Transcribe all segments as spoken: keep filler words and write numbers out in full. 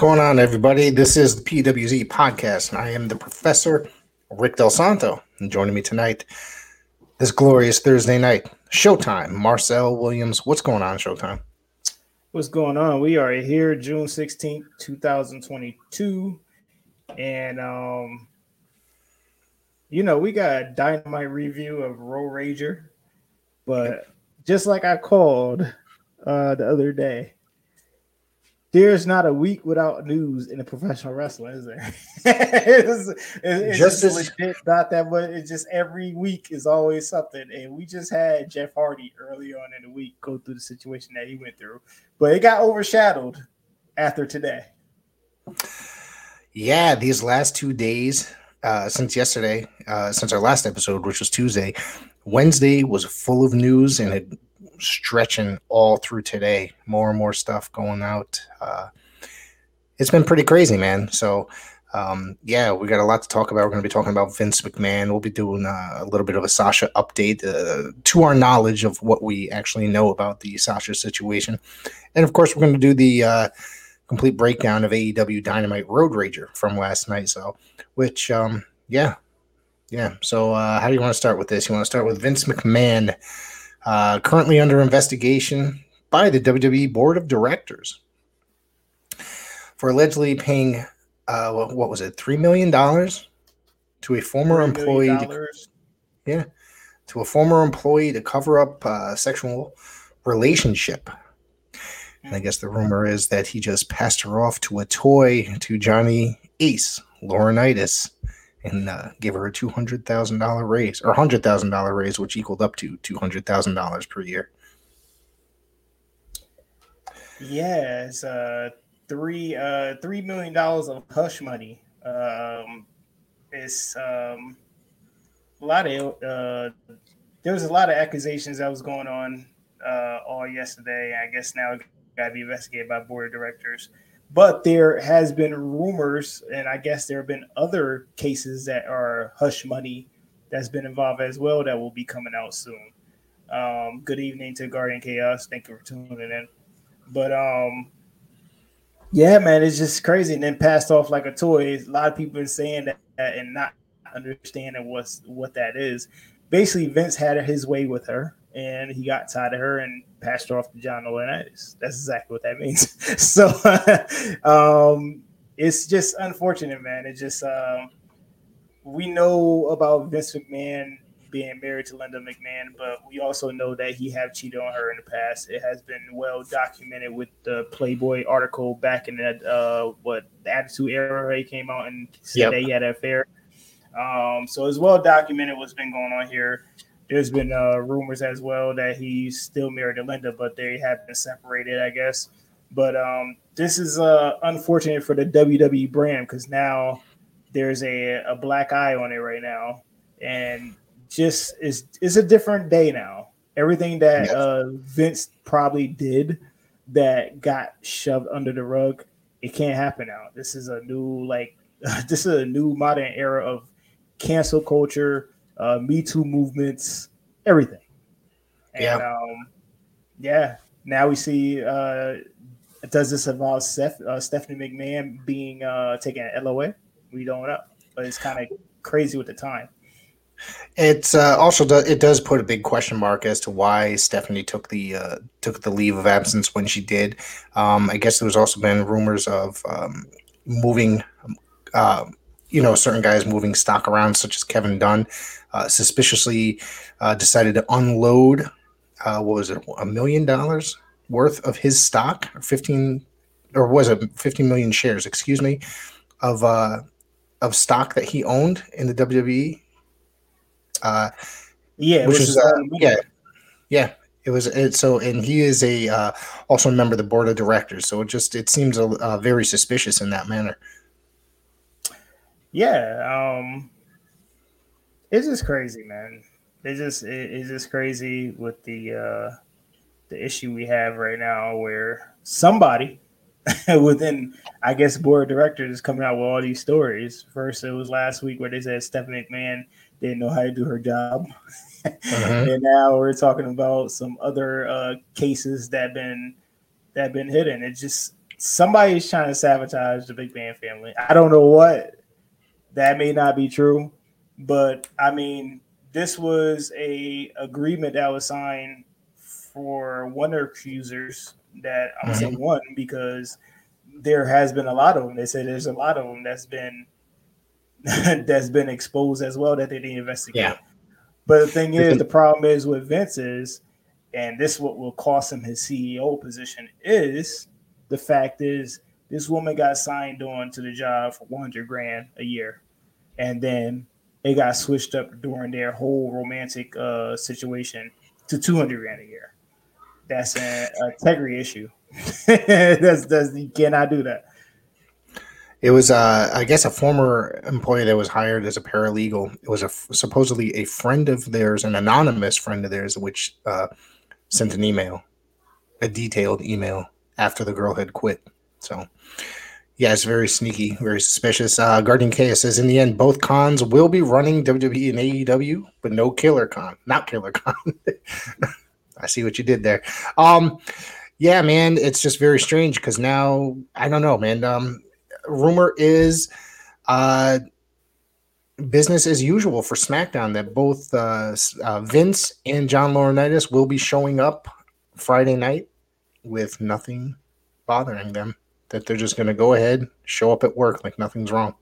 going on, everybody? This is the P W Z podcast, and I am the professor, Rick Del Santo. And joining me tonight, this glorious Thursday night, Showtime, Marcel Williams. What's going on, Showtime? What's going on? We are here June sixteenth, twenty twenty-two. And, um, you know, we got a dynamite review of Road Rager. But just like I called uh, the other day, there's not a week without news in the professional wrestling, is there? it's it's just, just legit, not that much. It's just every week is always something. And we just had Jeff Hardy early on in the week go through the situation that he went through. But it got overshadowed after today. Yeah, these last two days, uh, since yesterday, uh, since our last episode, which was Tuesday, Wednesday was full of news and it stretching all through today. More and more stuff going out. Uh, it's been pretty crazy, man. So, um, yeah, we got a lot to talk about. We're going to be talking about Vince McMahon. We'll be doing uh, a little bit of a Sasha update uh, to our knowledge of what we actually know about the Sasha situation. And, of course, we're going to do the uh, complete breakdown of A E W Dynamite Road Rager from last night. So, which, um, yeah, yeah. So, uh, how do you want to start with this? You want to start with Vince McMahon, Uh, currently under investigation by the W W E Board of Directors for allegedly paying, uh, what, what was it, three million dollars to a former employee. To, yeah, to a former employee to cover up uh, sexual relationship. And I guess the rumor is that he just passed her off to a toy to Johnny Ace Laurinaitis, and uh, gave her a two hundred thousand dollars raise, or one hundred thousand dollars raise, which equaled up to two hundred thousand dollars per year. Yeah, it's uh, three, uh, $3 million dollars of hush money. Um, it's um, a lot of, uh, there was a lot of accusations that was going on uh, all yesterday. I guess now it got to be investigated by board of directors. But there has been rumors, and I guess there have been other cases that are hush money that's been involved as well that will be coming out soon. Um, good evening to Guardian Chaos. Thank you for tuning in. But, um, yeah, man, it's just crazy. And then passed off like a toy. A lot of people are saying that and not understanding what's, what that is. Basically, Vince had his way with her, and he got tired of her and passed her off to John Laurinaitis. That's exactly what that means. So um, it's just unfortunate, man. It just um, we know about Vince McMahon being married to Linda McMahon, but we also know that he have cheated on her in the past. It has been well documented with the Playboy article back in that uh, what the Attitude Era. He came out and said yep. that he had an affair. Um, so it's well documented what's been going on here. There's been uh, rumors as well that he's still married to Linda, but they have been separated, I guess. But um, this is uh, unfortunate for the W W E brand because now there's a, a black eye on it right now. And just is it's a different day now. Everything that yes. uh, Vince probably did that got shoved under the rug, it can't happen now. This is a new, like, this is a new modern era of cancel culture, Uh, Me Too movements, everything. And yeah, um, yeah. Now we see. Uh, does this involve Steph, uh, Stephanie McMahon being uh, taken at L O A? We don't know, but it's kind of crazy with the time. It's uh, also do, it does put a big question mark as to why Stephanie took the uh, took the leave of absence when she did. Um, I guess there's also been rumors of um, moving. Uh, you know, certain guys moving stock around, such as Kevin Dunn, uh, suspiciously uh, decided to unload, uh, what was it, a million dollars worth of his stock, or fifteen, or was it fifteen million shares, excuse me, of uh, of stock that he owned in the W W E. Uh, yeah, which was, uh, yeah, yeah. It was it, so, and he is a uh, also a member of the board of directors. So it just it seems a, uh, very suspicious in that manner. Yeah, um, it's just crazy, man. It's just it, it's just crazy with the uh, the issue we have right now, where somebody within, I guess, board of directors is coming out with all these stories. First, it was last week where they said Stephanie McMahon didn't know how to do her job, uh-huh. and now we're talking about some other uh, cases that been that been hidden. It's just somebody's trying to sabotage the McMahon family. I don't know what. That may not be true, but I mean, this was a agreement that was signed for one accusers that I'm saying Mm-hmm. one because there has been a lot of them. They say there's a lot of them that's been that's been exposed as well that they didn't investigate. Yeah. But the thing is, Listen- the problem is with Vince is, and this what will cost him his C E O position is the fact is this woman got signed on to the job for one hundred grand a year, and then it got switched up during their whole romantic uh, situation to two hundred grand a year. That's an integrity issue. that's that's you cannot do that. It was, uh, I guess, a former employee that was hired as a paralegal. It was a supposedly a friend of theirs, an anonymous friend of theirs, which uh, sent an email, a detailed email after the girl had quit. So, yeah, it's very sneaky, very suspicious. Uh, Guardian Chaos says, in the end, both cons will be running W W E and A E W, but no Killer Con, not Killer Con. I see what you did there. Um, yeah, man, it's just very strange because now, I don't know, man. Um, rumor is uh, business as usual for SmackDown that both uh, uh, Vince and John Laurinaitis will be showing up Friday night with nothing bothering them, that they're just going to go ahead, show up at work like nothing's wrong.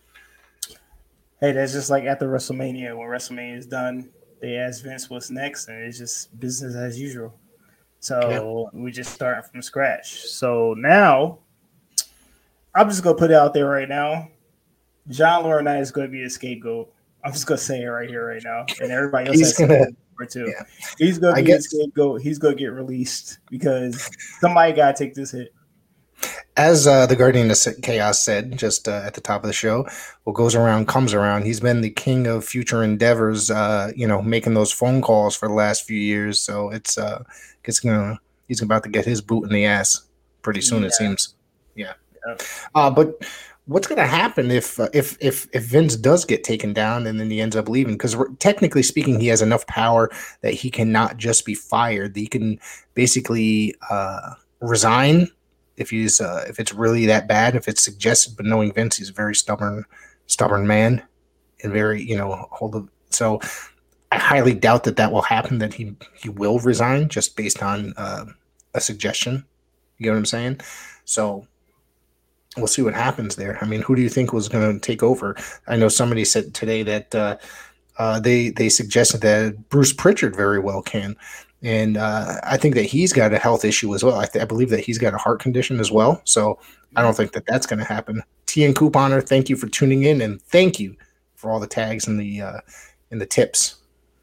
Hey, that's just like after WrestleMania. When WrestleMania is done, they ask Vince what's next, and it's just business as usual. So yeah. we just starting from scratch. So now, I'm just going to put it out there right now. John Laurinaitis is going to be a scapegoat. I'm just going to say it right here, right now. And everybody else He's has gonna, to too. Yeah. He's going to be guess, a scapegoat. He's going to get released because somebody got to take this hit. As uh, the Guardian of Chaos said just uh, at the top of the show, what goes around comes around. He's been the king of future endeavors, uh, you know, making those phone calls for the last few years. So it's, uh, it's gonna, he's about to get his boot in the ass pretty soon, yeah. It seems. Yeah. Yep. Uh, but what's going to happen if, uh, if if if Vince does get taken down and then he ends up leaving? Because technically speaking, he has enough power that he cannot just be fired. He can basically uh, resign. If he's uh, if it's really that bad, if it's suggested, but knowing Vince, he's a very stubborn, stubborn man, and very you know hold of. So I highly doubt that that will happen. That he he will resign just based on uh, a suggestion. You know what I'm saying? So we'll see what happens there. I mean, who do you think was going to take over? I know somebody said today that uh, uh, they they suggested that Bruce Pritchard very well can. And uh, I think that he's got a health issue as well. I, th- I believe that he's got a heart condition as well. So I don't think that that's going to happen. T and Couponer, thank you for tuning in, and thank you for all the tags and the uh, and the tips.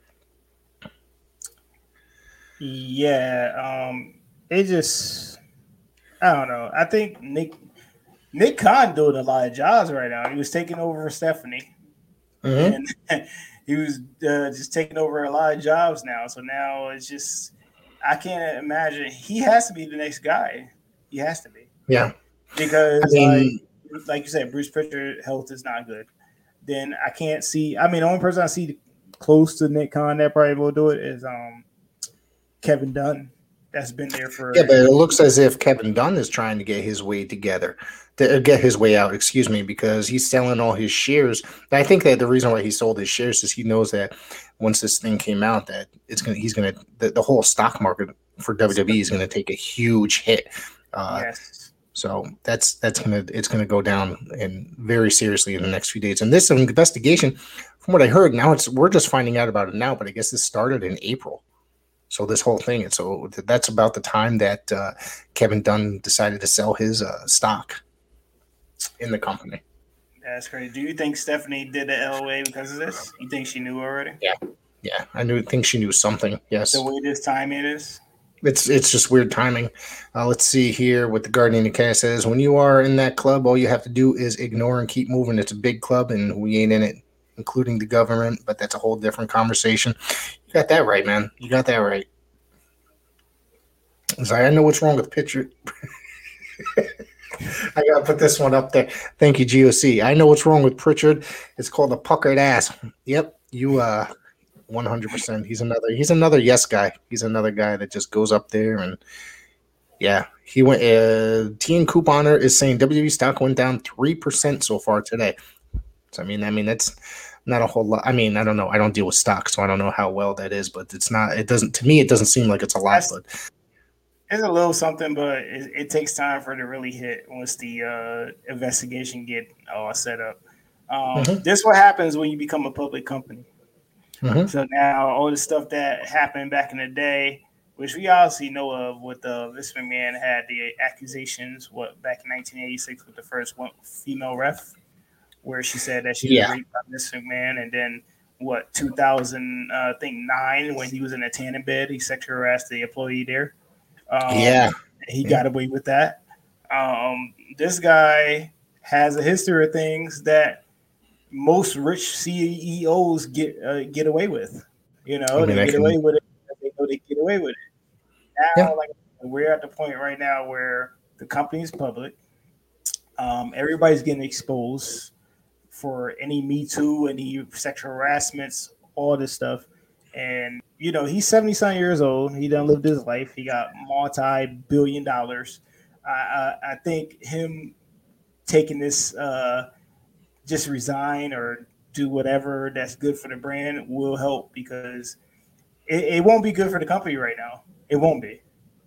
Yeah, um, it just I don't know. I think Nick Nick Khan doing a lot of jobs right now. He was taking over for Stephanie, mm-hmm. and he was uh, just taking over a lot of jobs now. So now it's just, I can't imagine. He has to be the next guy. He has to be. Yeah. Because, I mean, like, like you said, Bruce Pritchard's health is not good. Then I can't see. I mean, the only person I see close to Nick Khan that probably will do it is um, Kevin Dunn. That's been there for. Yeah, but it looks as if Kevin Dunn is trying to get his way together. To get his way out, excuse me, because he's selling all his shares. And I think that the reason why he sold his shares is he knows that once this thing came out, that it's gonna, he's gonna, the, the whole stock market for W W E is gonna take a huge hit. Uh, yes. So that's that's gonna it's gonna go down and very seriously in the next few days. And this investigation, from what I heard, now it's we're just finding out about it now, but I guess this started in April. So this whole thing, and so that's about the time that uh, Kevin Dunn decided to sell his uh, stock in the company. That's crazy. Do you think Stephanie did the L O A because of this? You think she knew already? Yeah, yeah. I knew. Think she knew something. Yes. The way this time it is. It's it's just weird timing. Uh, let's see here what the Guardian of Chaos says. When you are in that club, all you have to do is ignore and keep moving. It's a big club, and we ain't in it, including the government. But that's a whole different conversation. You got that right, man. You got that right. So I know what's wrong with picture. I gotta put this one up there. Thank you, G O C. I know what's wrong with Pritchard. It's called a puckered ass. Yep, you uh, one hundred percent. He's another. He's another yes guy. He's another guy that just goes up there and Yeah, he went. Uh, T and Couponer is saying W W E stock went down three percent so far today. So I mean, I mean that's not a whole lot. I mean, I don't know. I don't deal with stock, so I don't know how well that is. But it's not. It doesn't. To me, it doesn't seem like it's a lot. That's, but it's a little something, but it, it takes time for it to really hit once the uh, investigation get all set up. Um, mm-hmm. This is what happens when you become a public company. Mm-hmm. So now all the stuff that happened back in the day, which we obviously know of, with uh, Vince McMahon had the accusations what back in nineteen eighty-six with the first one female ref, where she said that she was yeah. raped by Vince McMahon, and then what two thousand uh, I think nine when he was in a tanning bed, he sexually harassed the employee there. Um, yeah, he yeah. got away with that. Um, this guy has a history of things that most rich C E Os get uh, get away with. You know, I mean, they get can... away with it. They know they get away with it. Now, yeah. like we're at the point right now where the company is public. Um, everybody's getting exposed for any Me Too, any sexual harassments, all this stuff. And, you know, he's seventy-something years old. He done lived his life. He got multi-billion dollars. I, I, I think him taking this, uh, just resign or do whatever that's good for the brand will help, because it, it won't be good for the company right now. It won't be.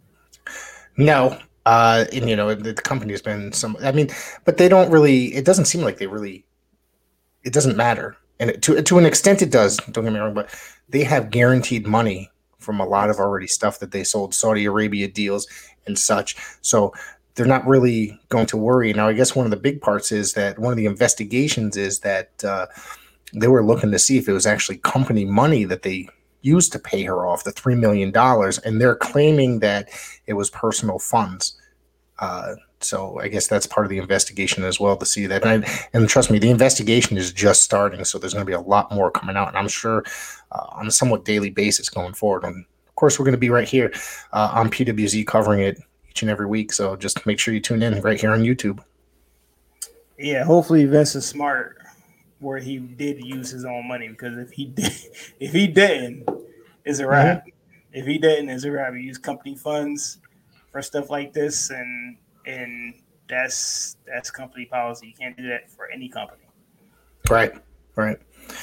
No. Uh, and, you know, the, the company has been some, I mean, but they don't really, it doesn't seem like they really, it doesn't matter. And it, to, to an extent it does, don't get me wrong, but they have guaranteed money from a lot of already stuff that they sold, Saudi Arabia deals and such. So they're not really going to worry. Now, I guess one of the big parts is that one of the investigations is that uh, they were looking to see if it was actually company money that they used to pay her off, the three million dollars, and they're claiming that it was personal funds. Uh, so I guess that's part of the investigation as well, to see that. And, I, and trust me, the investigation is just starting, so there's going to be a lot more coming out, and I'm sure uh, on a somewhat daily basis going forward. And of course, we're going to be right here uh, on P W Z covering it each and every week, so just make sure you tune in right here on YouTube. Yeah, hopefully Vince is smart where he did use his own money, because if he did, if he didn't, it's a wrap. Mm-hmm. If he didn't, it's a wrap. He used company funds for stuff like this, and and that's that's company policy. You can't do that for any company. Right, right.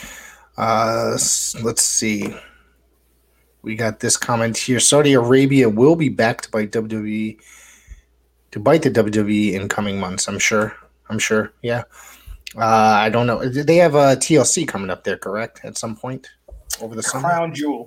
Uh, let's see. We got this comment here. Saudi Arabia will be back to bite W W E to bite the W W E in coming months. I'm sure. I'm sure. Yeah. Uh, I don't know. They have a T L C coming up there, correct? At some point over the summer. Crown Jewel.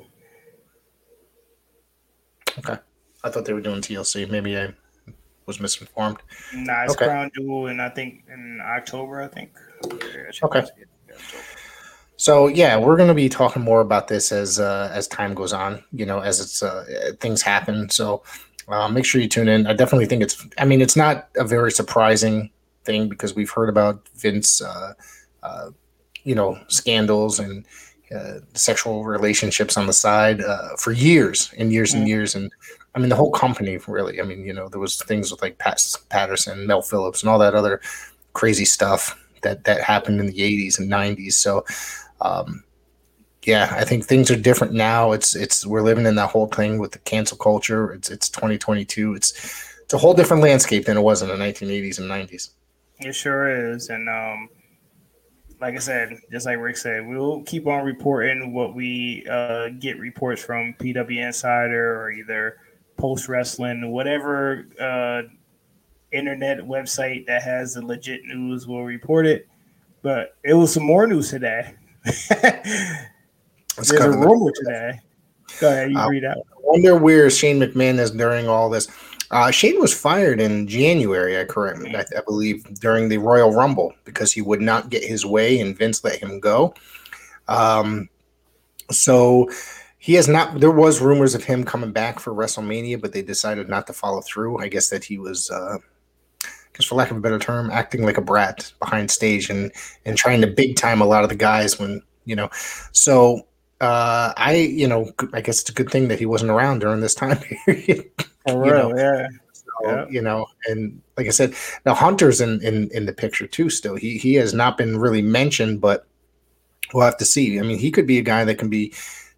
Okay. I thought they were doing T L C. Maybe I was misinformed. Nah, it's okay. Crown Jewel, and I think in October, I think. Okay. So yeah, we're going to be talking more about this as uh, as time goes on. You know, as it's uh, things happen. So uh, make sure you tune in. I definitely think it's. I mean, it's not a very surprising thing, because we've heard about Vince, uh, uh, you know, scandals and uh, sexual relationships on the side uh, for years and years mm-hmm. and years. And I mean, the whole company, really. I mean, you know, there was things with like Pat Patterson, Mel Phillips, and all that other crazy stuff that that happened in the eighties and nineties. So, um, yeah, I think things are different now. It's it's we're living in that whole thing with the cancel culture. It's it's twenty twenty-two. It's it's a whole different landscape than it was in the nineteen eighties and nineties. It sure is. And um, like I said, just like Rick said, we'll keep on reporting what we uh, get reports from P W Insider or either Post Wrestling, whatever uh, internet website that has the legit news will report it. But it was some more news today. There's a rumor today. Go ahead, you uh, read out. I wonder where Shane McMahon is during all this. Uh, Shane was fired in January, I correct, I, I believe, during the Royal Rumble, because he would not get his way and Vince let him go. Um, so he has not. There was rumors of him coming back for WrestleMania, but they decided not to follow through. I guess that he was, uh, I guess for lack of a better term, acting like a brat behind stage and and trying to big time a lot of the guys when you know. So uh, I, you know, I guess it's a good thing that he wasn't around during this time period. For real, know? yeah. So, yeah. You know, and like I said, now Hunter's in, in, in the picture too still. He he has not been really mentioned, but we'll have to see. I mean, he could be a guy that can be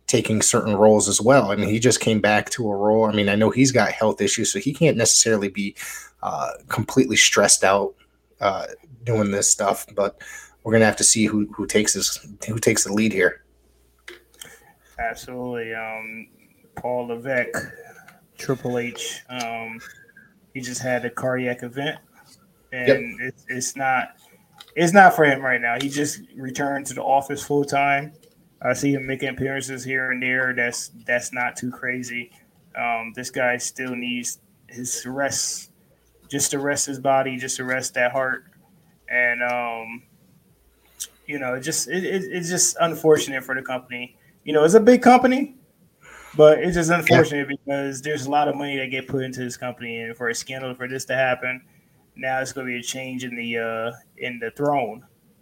taking certain roles as well. I mean, he just came back to a role. I mean, I know he's got health issues, so he can't necessarily be uh, completely stressed out uh, doing this stuff. But we're gonna have to see who who takes this who takes the lead here. Absolutely. Um, Paul Levesque, Triple H. Um, he just had a cardiac event, and yep. it's, it's not it's not for him right now. He just returned to the office full time. I see him making appearances here and there. That's that's not too crazy. Um, this guy still needs his rest, just to rest his body, just to rest that heart, and um, you know, just it, it, it's just unfortunate for the company. You know, it's a big company, but it's just unfortunate yeah. because there's a lot of money that get put into this company, and for a scandal for this to happen, now it's going to be a change in the uh, in the throne.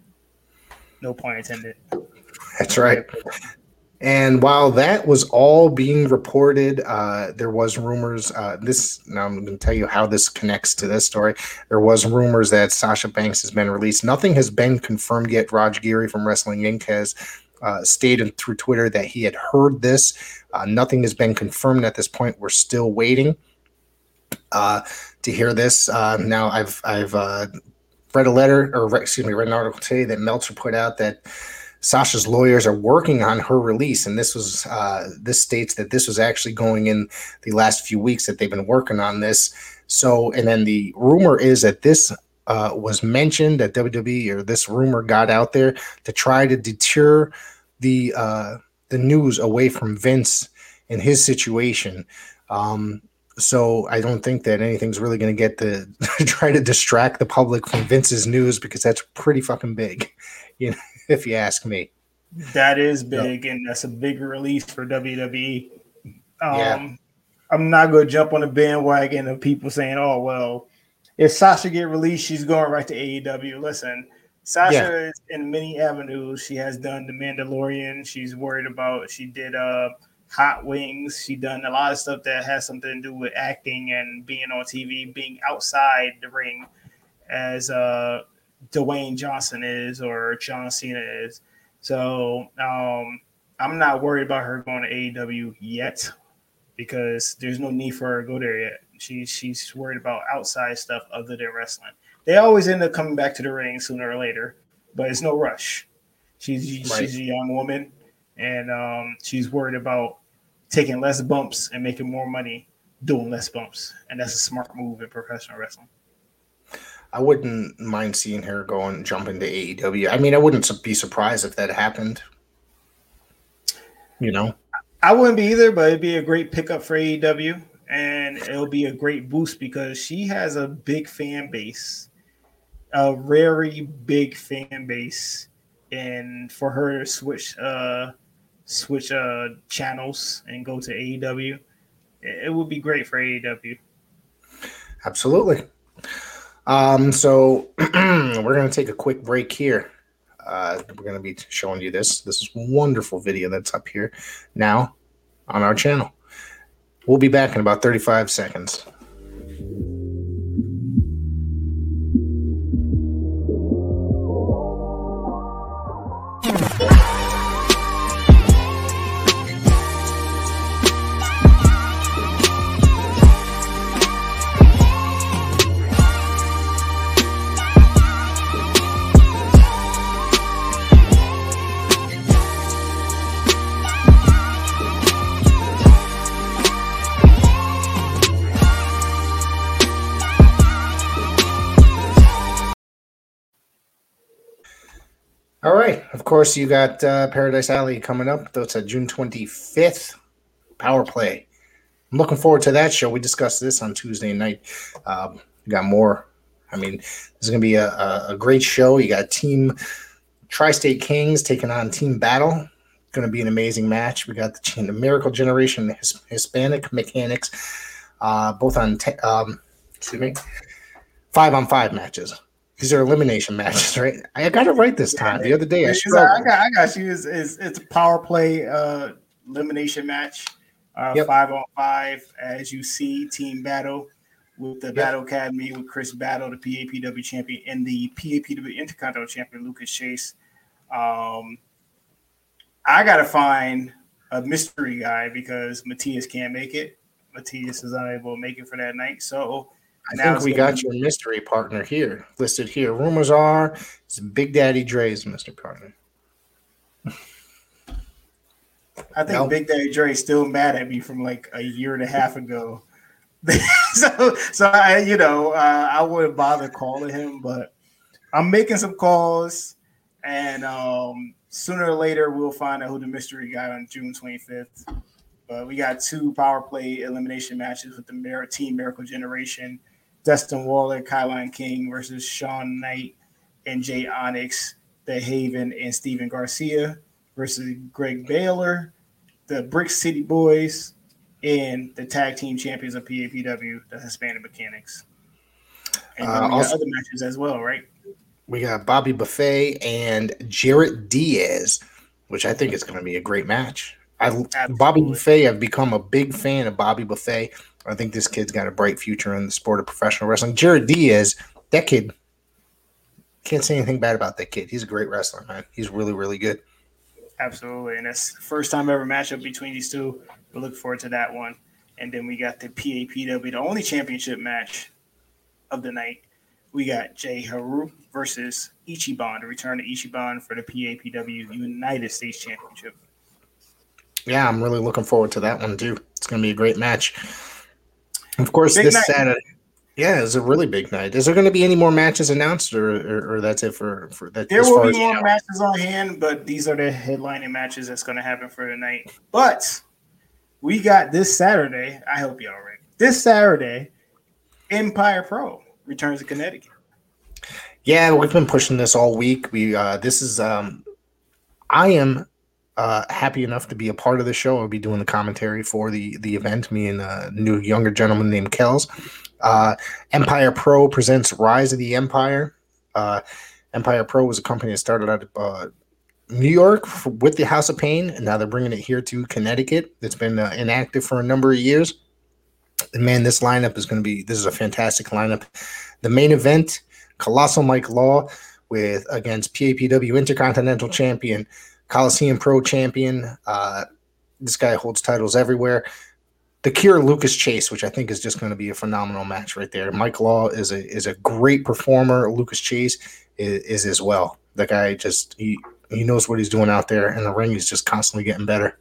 No pun intended. That's right. And while that was all being reported, uh, there was rumors. Uh, this now I'm going to tell you how this connects to this story. There was rumors that Sasha Banks has been released. Nothing has been confirmed yet. Raj Giri from Wrestling Incorporated has uh, stated through Twitter that he had heard this. Uh, nothing has been confirmed at this point. We're still waiting uh, to hear this. Uh, now I've I've uh, read a letter, or excuse me, read an article today that Meltzer put out that Sasha's lawyers are working on her release, and this was uh, this states that this was actually going in the last few weeks that they've been working on this. So, and then the rumor is that this uh, was mentioned at W W E, or this rumor got out there to try to deter the uh, the news away from Vince and his situation. Um, so I don't think that anything's really going to get to try to distract the public from Vince's news, because that's pretty fucking big, you know, if you ask me. That is big, yep. And that's a big release for W W E. Um, yeah. I'm not going to jump on the bandwagon of people saying, oh, well, if Sasha get released, she's going right to A E W. Listen, Sasha yeah. is in many avenues. She has done The Mandalorian. She's worried about, she did uh, Hot Wings. She done a lot of stuff that has something to do with acting and being on T V, being outside the ring, as uh, Dwayne Johnson is or John Cena is. So um, I'm not worried about her going to A E W yet, because there's no need for her to go there yet. She, she's worried about outside stuff other than wrestling. They always end up coming back to the ring sooner or later, but it's no rush. She's right. She's a young woman, and um, she's worried about taking less bumps and making more money doing less bumps. And that's a smart move in professional wrestling. I wouldn't mind seeing her go and jump into A E W. I mean, I wouldn't be surprised if that happened. You know? I wouldn't be either, but it'd be a great pickup for A E W, and it'll be a great boost because she has a big fan base, a very big fan base, and for her to switch uh, switch uh, channels and go to A E W, it, it would be great for A E W. Absolutely. Um, so we're going to take a quick break here. Uh, we're going to be showing you this. This is wonderful video that's up here now on our channel. We'll be back in about thirty-five seconds. All right. Of course, you got uh, Paradise Alley coming up. That's at June twenty-fifth. Power Play. I'm looking forward to that show. We discussed this on Tuesday night. Um, we got more. I mean, this is going to be a, a, a great show. You got Team Tri-State Kings taking on Team Battle. Going to be an amazing match. We got the, the Miracle Generation His, Hispanic Mechanics, uh, both on te- um, excuse me, five on five matches. These are elimination matches, right? I got it right this time. The other day, I struggled. I got, I got you. It's, it's, it's a power play uh, elimination match, uh, yep. five on five. As you see, Team Battle with the yep. Battle Academy with Chris Battle, the P A P W champion, and the P A P W Intercontinental champion, Lucas Chase. Um, I gotta find a mystery guy because Matthias can't make it. Matthias is unable to make it for that night. So I think we got your mystery partner here, listed here. Rumors are it's Big Daddy Dre's mystery partner. I think nope. Big Daddy Dre is still mad at me from like a year and a half ago. so, so I, you know, uh, I wouldn't bother calling him, but I'm making some calls, and um, sooner or later we'll find out who the mystery guy on June twenty-fifth. But we got two power play elimination matches with the Mir- Team Miracle Generation: Dustin Waller, Kylan King versus Sean Knight and Jay Onyx, The Haven, and Steven Garcia versus Greg Baylor, the Brick City Boys, and the tag team champions of P A P W, the Hispanic Mechanics. And then uh, we got also, other matches as well, right? We got Bobby Buffet and Jarrett Diaz, which I think is going to be a great match. I, Bobby Buffet, I've become a big fan of Bobby Buffet. I think this kid's got a bright future in the sport of professional wrestling. Jarrett Diaz, that kid, can't say anything bad about that kid. He's a great wrestler, man. He's really, really good. Absolutely. And that's the first time ever matchup between these two. We look forward to that one. And then we got the P A P W, the only championship match of the night. We got Jay Haru versus Ichiban, to return to Ichiban for the P A P W United States Championship. Yeah, I'm really looking forward to that one, too. It's going to be a great match. Of course, big this night. Saturday. Yeah, it's a really big night. Is there going to be any more matches announced, or or, or that's it for, for that? There will be more know? matches on hand, but these are the headlining matches that's going to happen for the night. But we got this Saturday. I hope y'all ready. This Saturday, Empire Pro returns to Connecticut. Yeah, we've been pushing this all week. We uh, this is um, I am uh, happy enough to be a part of the show. I'll be doing the commentary for the the event. Me and a new younger gentleman named Kells. Uh, Empire Pro presents Rise of the Empire. Uh, Empire Pro was a company that started out of uh, New York for, with the House of Pain, and now they're bringing it here to Connecticut. It's been uh, inactive for a number of years. And man, this lineup is going to be, this is a fantastic lineup. The main event, Colossal Mike Law with against P A P W Intercontinental Champion, Coliseum Pro Champion. Uh, this guy holds titles everywhere. The Cure Lucas Chase, which I think is just going to be a phenomenal match right there. Mike Law is a is a great performer. Lucas Chase is, is as well. The guy just he he knows what he's doing out there, and the ring is just constantly getting better.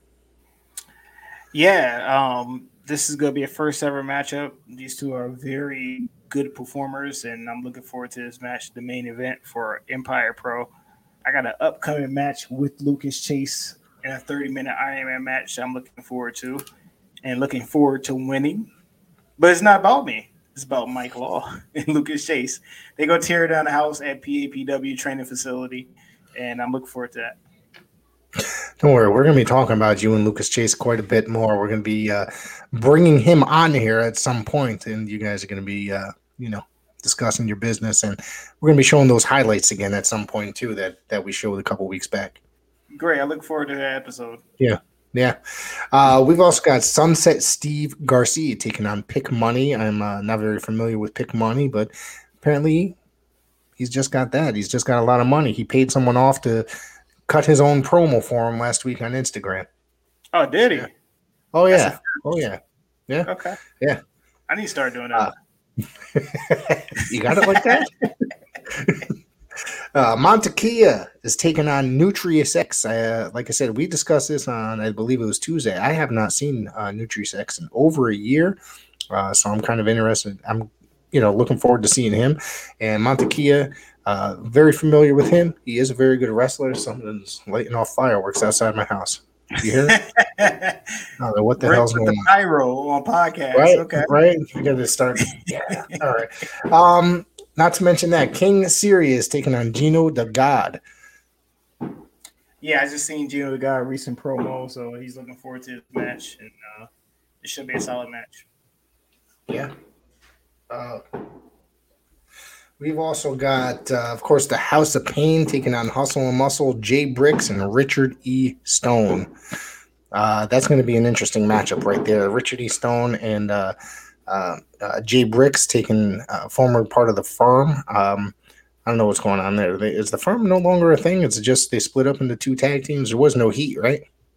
Yeah, um, this is going to be a first ever matchup. These two are very good performers, and I'm looking forward to this match, the main event for Empire Pro. I got an upcoming match with Lucas Chase in a thirty minute Iron Man match I'm looking forward to. And looking forward to winning. But it's not about me. It's about Mike Law and Lucas Chase. They're going to tear down the house at P A P W training facility, and I'm looking forward to that. Don't worry. We're going to be talking about you and Lucas Chase quite a bit more. We're going to be uh, bringing him on here at some point, and you guys are going to be, uh, you know, discussing your business. And we're going to be showing those highlights again at some point, too, that, that we showed a couple weeks back. Great. I look forward to that episode. Yeah. Yeah. Uh, we've also got Sunset Steve Garcia taking on Pick Money. I'm uh, not very familiar with Pick Money, but apparently he's just got that. He's just got a lot of money. He paid someone off to cut his own promo for him last week on Instagram. Oh, did he? Yeah. Oh, yeah. Oh, yeah. Yeah. Okay. Yeah. I need to start doing that. Uh, you got it like that? Uh, Montekia is taking on Nutrius X. Uh, like I said, we discussed this on, I believe it was Tuesday. I have not seen uh, Nutrius X in over a year, uh, so I'm kind of interested. I'm, you know, looking forward to seeing him. And Montekia, uh, very familiar with him. He is a very good wrestler. Something's lighting off fireworks outside my house. You hear it? I don't know what the Rick hell's going the on. Pyro on podcast. Right, okay. right. We got to start. Yeah. All right. Um. Not to mention that King Sirius taking on Gino the God. Yeah, I just seen Gino the God recent promo, so he's looking forward to this match, and uh, it should be a solid match. Yeah. Uh, we've also got, uh, of course, the House of Pain taking on Hustle and Muscle, Jay Bricks, and Richard E. Stone. Uh, that's going to be an interesting matchup right there. Richard E. Stone and uh, Uh, uh, Jay Bricks taking uh, former part of the firm. Um, I don't know what's going on there. They, is the firm no longer a thing? It's just they split up into two tag teams. There was no heat, right?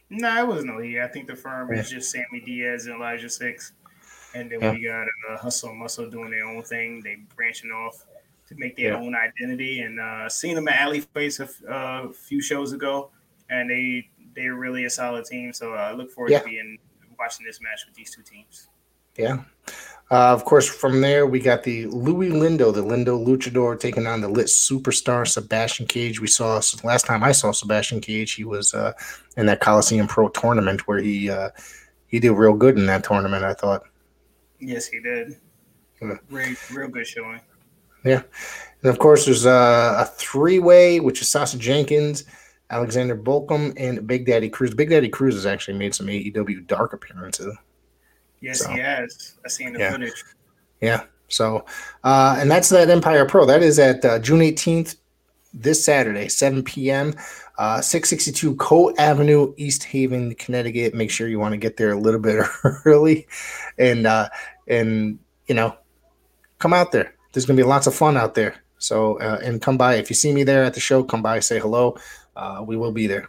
No, it was no heat. I think the firm Yeah. is just Sammy Diaz and Elijah Six, and then Yeah. we got uh, Hustle and Muscle doing their own thing. They branching off to make their Yeah. own identity. And uh, seen them at Alley Face a f- uh, few shows ago, and they they're really a solid team. So uh, I look forward to Yeah. being watching this match with these two teams. Yeah. Uh, of course, from there, we got the Louis Lindo, the Lindo Luchador, taking on the lit superstar Sebastian Cage. We saw last time I saw Sebastian Cage, he was uh, in that Coliseum Pro tournament where he uh, he did real good in that tournament, I thought. Yes, he did. Yeah. Real, real good showing. Yeah. And of course, there's uh, a three way, which is Sasha Jenkins, Alexander Bolcom, and Big Daddy Cruz. Big Daddy Cruz has actually made some A E W Dark appearances. Yes, so, he has. I seen the yeah. footage. Yeah. So, uh, and that's that Empire Pro. That is at uh, June eighteenth, this Saturday, seven p.m., uh, six sixty-two Coe Avenue, East Haven, Connecticut. Make sure you want to get there a little bit early, and uh, and you know, come out there. There's gonna be lots of fun out there. So, uh, and come by if you see me there at the show. Come by, say hello. Uh, we will be there.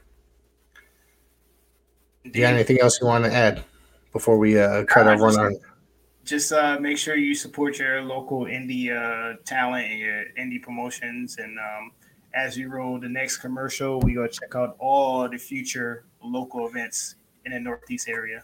Do you got anything else you want to add before we uh, try to run on? Just uh, make sure you support your local indie uh, talent and your indie promotions. And um, as we roll the next commercial, we go check out all the future local events in the Northeast area.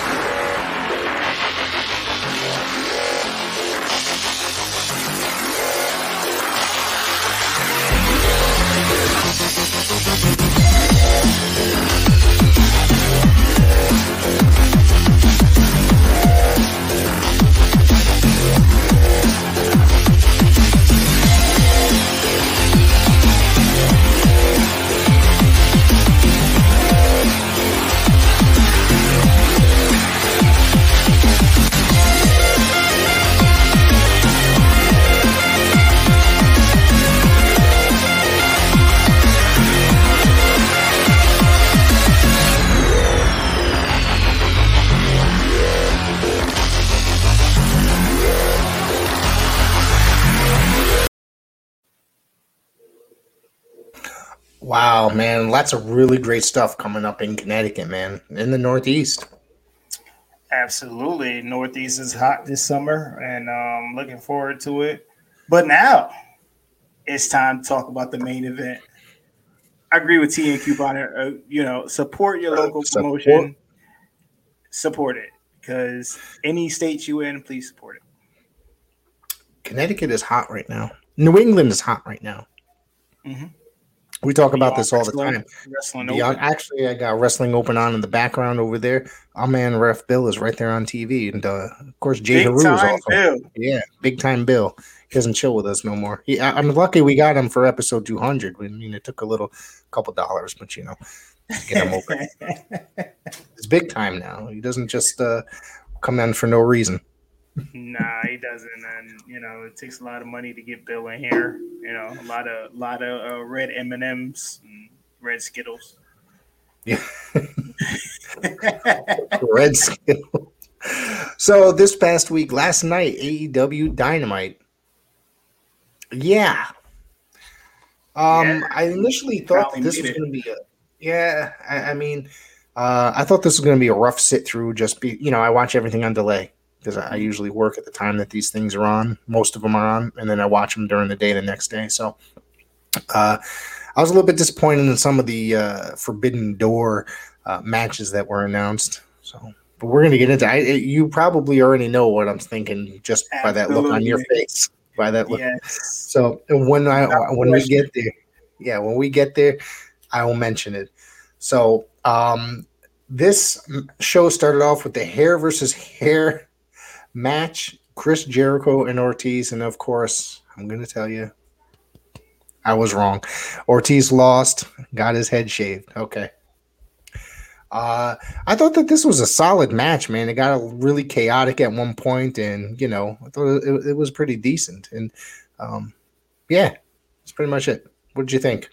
Wow, man, lots of really great stuff coming up in Connecticut, man, in the Northeast. Absolutely. Northeast is hot this summer, and um, looking forward to it. But now it's time to talk about the main event. I agree with T and Coupon. Uh, you know, support your local support. promotion. Support it, because any state you in, please support it. Connecticut is hot right now. New England is hot right now. Mm-hmm. We talk about Beyond this all the time. Wrestling Beyond, actually, I got Wrestling Open on in the background over there. Our man Ref Bill is right there on T V, and uh, of course Jay Haru is also. Bill. Yeah, big time Bill. He doesn't chill with us no more. He, I, I'm lucky we got him for episode two hundred. I mean, it took a little, couple dollars, but you know, to get him open. It's big time now. He doesn't just uh, come in for no reason. Nah, he doesn't, and you know it takes a lot of money to get Bill in here. You know, a lot of, lot of uh, red M and M's, and red Skittles. Yeah, red Skittles. So this past week, last night, A E W Dynamite. Yeah, um, yeah. I initially thought this was going to be a. Yeah, I, I mean, uh, I thought this was going to be a rough sit through. Just be, you know, I watch everything on delay. Because I usually work at the time that these things are on. Most of them are on, and then I watch them during the day the next day. So uh, I was a little bit disappointed in some of the uh, Forbidden Door uh, matches that were announced. So, but we're going to get into it. You probably already know what I'm thinking just Absolutely. By that look on your face. By that look. Yes. So when I when we get there, yeah, when we get there, I will mention it. So um, this show started off with the hair versus hair match, Chris Jericho and Ortiz, and of course, I'm going to tell you, I was wrong. Ortiz lost, got his head shaved. Okay. Uh, I thought that this was a solid match, man. It got really chaotic at one point, and you know, I thought it, it was pretty decent. And um, yeah, that's pretty much it. What did you think?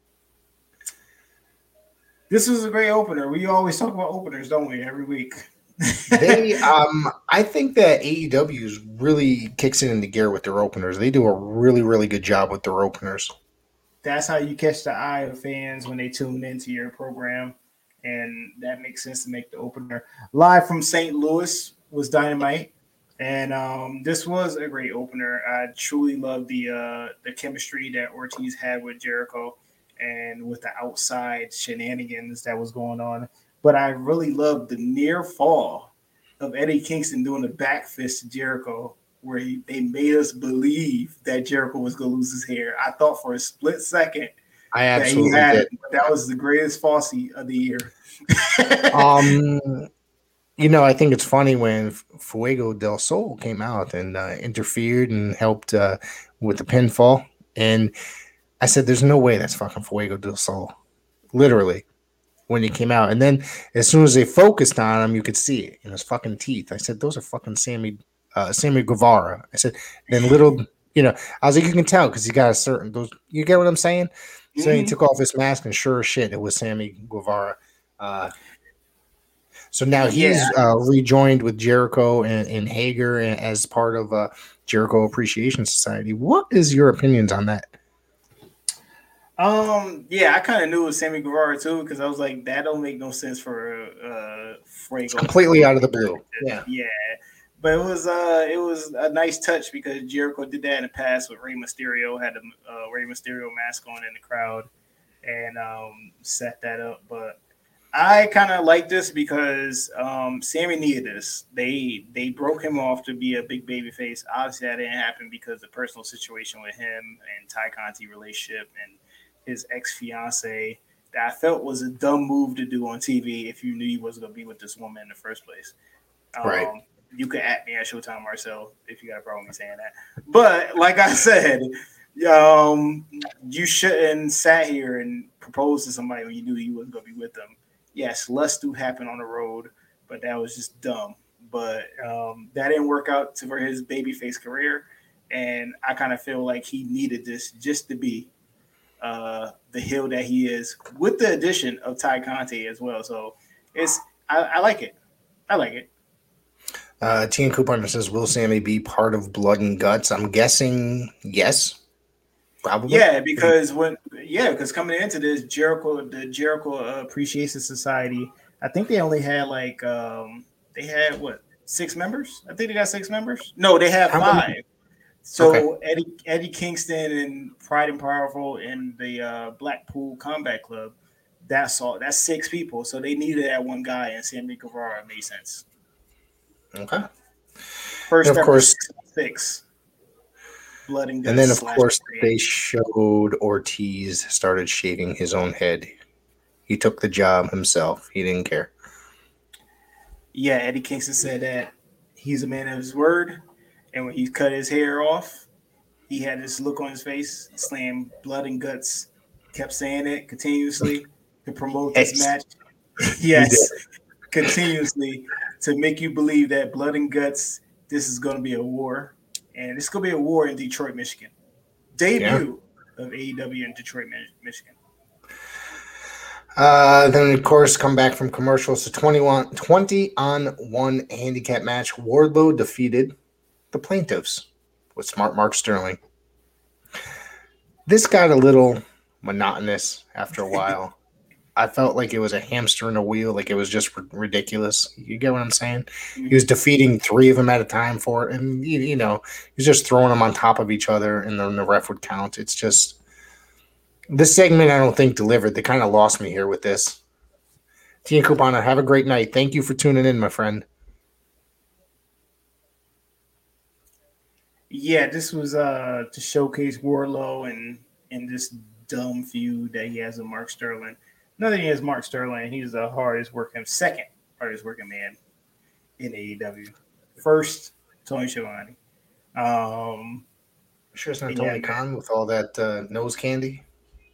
This was a great opener. We always talk about openers, don't we? Every week. they, um, I think that A E W really kicks it into gear with their openers. They do a really, really good job with their openers. That's how you catch the eye of fans when they tune into your program. and that makes sense to make the opener. Live from Saint Louis was Dynamite, and um, this was a great opener. I truly love the uh, the chemistry that Ortiz had with Jericho, and with the outside shenanigans that was going on. But I really loved the near fall of Eddie Kingston doing the back fist to Jericho, where he, they made us believe that Jericho was going to lose his hair. I thought for a split second I absolutely that he had did. it, but that was the greatest falsie of the year. um, you know, I think it's funny when Fuego del Sol came out and uh, interfered and helped uh, with the pinfall, and I said, "There's no way that's fucking Fuego del Sol." Literally, when he came out, and then as soon as they focused on him, you could see it in his fucking teeth. I said, "Those are fucking Sammy, uh, Sammy Guevara." I said, then little, you know, I was like, you can tell because he got a certain those. You get what I'm saying? So mm-hmm. He took off his mask, and sure as shit, it was Sammy Guevara. Uh, so now he's yeah. uh, rejoined with Jericho and, and Hager as part of uh, Jericho Appreciation Society. What is your opinions on that? Um, yeah, I kind of knew it was Sammy Guevara too, because I was like, that don't make no sense for uh Fuego. It's completely out of the blue. Yeah. Yeah. But it was uh it was a nice touch because Jericho did that in the past with Rey Mysterio, had a uh, Rey Mysterio mask on in the crowd and um set that up. But I kind of like this because um Sammy needed this. They they broke him off to be a big baby face. Obviously that didn't happen because the personal situation with him and Ty Conti relationship and his ex-fiance that I felt was a dumb move to do on T V if you knew you wasn't going to be with this woman in the first place. Um, right. You can at me at Showtime Marcel if you got a problem with me saying that. But like I said, um, you shouldn't sat here and propose to somebody when you knew you wasn't going to be with them. Yes, lust do happen on the road, but that was just dumb. But um, that didn't work out to, for his babyface career. And I kind of feel like he needed this just to be Uh, the heel that he is, with the addition of Ty Conti as well. So it's I, I like it. I like it. Uh, T N Coupon says, "Will Sammy be part of Blood and Guts?" I'm guessing yes, probably. Yeah, because when yeah, because coming into this Jericho, the Jericho Appreciation Society, I think they only had like um, they had what six members? I think they got six members. No, they had five. Many? So okay. Eddie Eddie Kingston and Pride and Powerful and the uh, Blackpool Combat Club, that's all. That's six people. So they needed that one guy, and Sammy Guevara made sense. Okay. First, and of course, six. Blood and guts. And then, of course, they showed Ortiz started shaving his own head. He took the job himself. He didn't care. Yeah, Eddie Kingston said that he's a man of his word. And when he cut his hair off, he had this look on his face, slam Blood and Guts, kept saying it continuously to promote this yes. match. Yes, continuously to make you believe that Blood and Guts, this is going to be a war. And it's going to be a war in Detroit, Michigan. Debut yeah. of A E W in Detroit, Michigan. Uh, then, of course, come back from commercials to twenty-one, twenty on one handicap match. Wardlow defeated the Plaintiffs with Smart Mark Sterling. This got a little monotonous after a while. I felt like it was a hamster in a wheel, like it was just r- ridiculous. You get what I'm saying? He was defeating three of them at a time for it, and you, you know, he was just throwing them on top of each other, and then the ref would count. It's just this segment I don't think delivered. They kind of lost me here with this. T and Coupon, have a great night. Thank you for tuning in, my friend. Yeah, this was uh, to showcase Wardlow and and this dumb feud that he has with Mark Sterling. Another thing is Mark Sterling. He's the hardest working, second hardest working man in A E W. First, Tony Schiavone. Um, sure, it's not Tony yeah, Khan with all that uh, nose candy.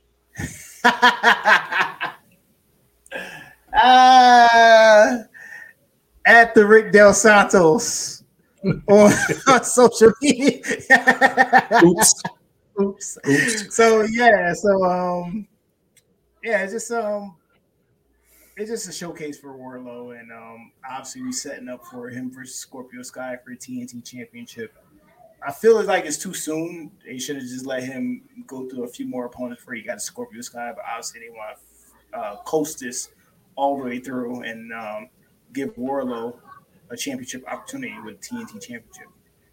uh, at the Rick Del Santos. on, on social media. Oops. Oops. Oops. So yeah, so um yeah, it's just um it's just a showcase for Wardlow, and um obviously we setting up for him versus Scorpio Sky for a T N T championship. I feel like it's too soon. They should have just let him go through a few more opponents before he got a Scorpio Sky, but obviously they want to uh, coast this all the way through and um, give Wardlow a championship opportunity with T N T Championship.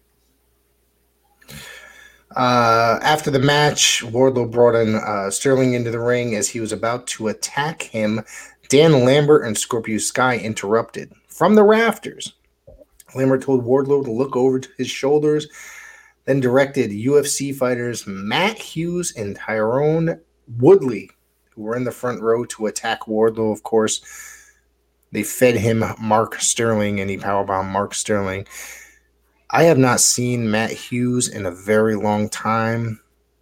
Uh, after the match, Wardlow brought in uh, Sterling into the ring as he was about to attack him. Dan Lambert and Scorpio Sky interrupted from the rafters. Lambert told Wardlow to look over to his shoulders, then directed U F C fighters Matt Hughes and Tyrone Woodley, who were in the front row, to attack Wardlow. Of course, they fed him Mark Sterling, and he powerbombed Mark Sterling. I have not seen Matt Hughes in a very long time.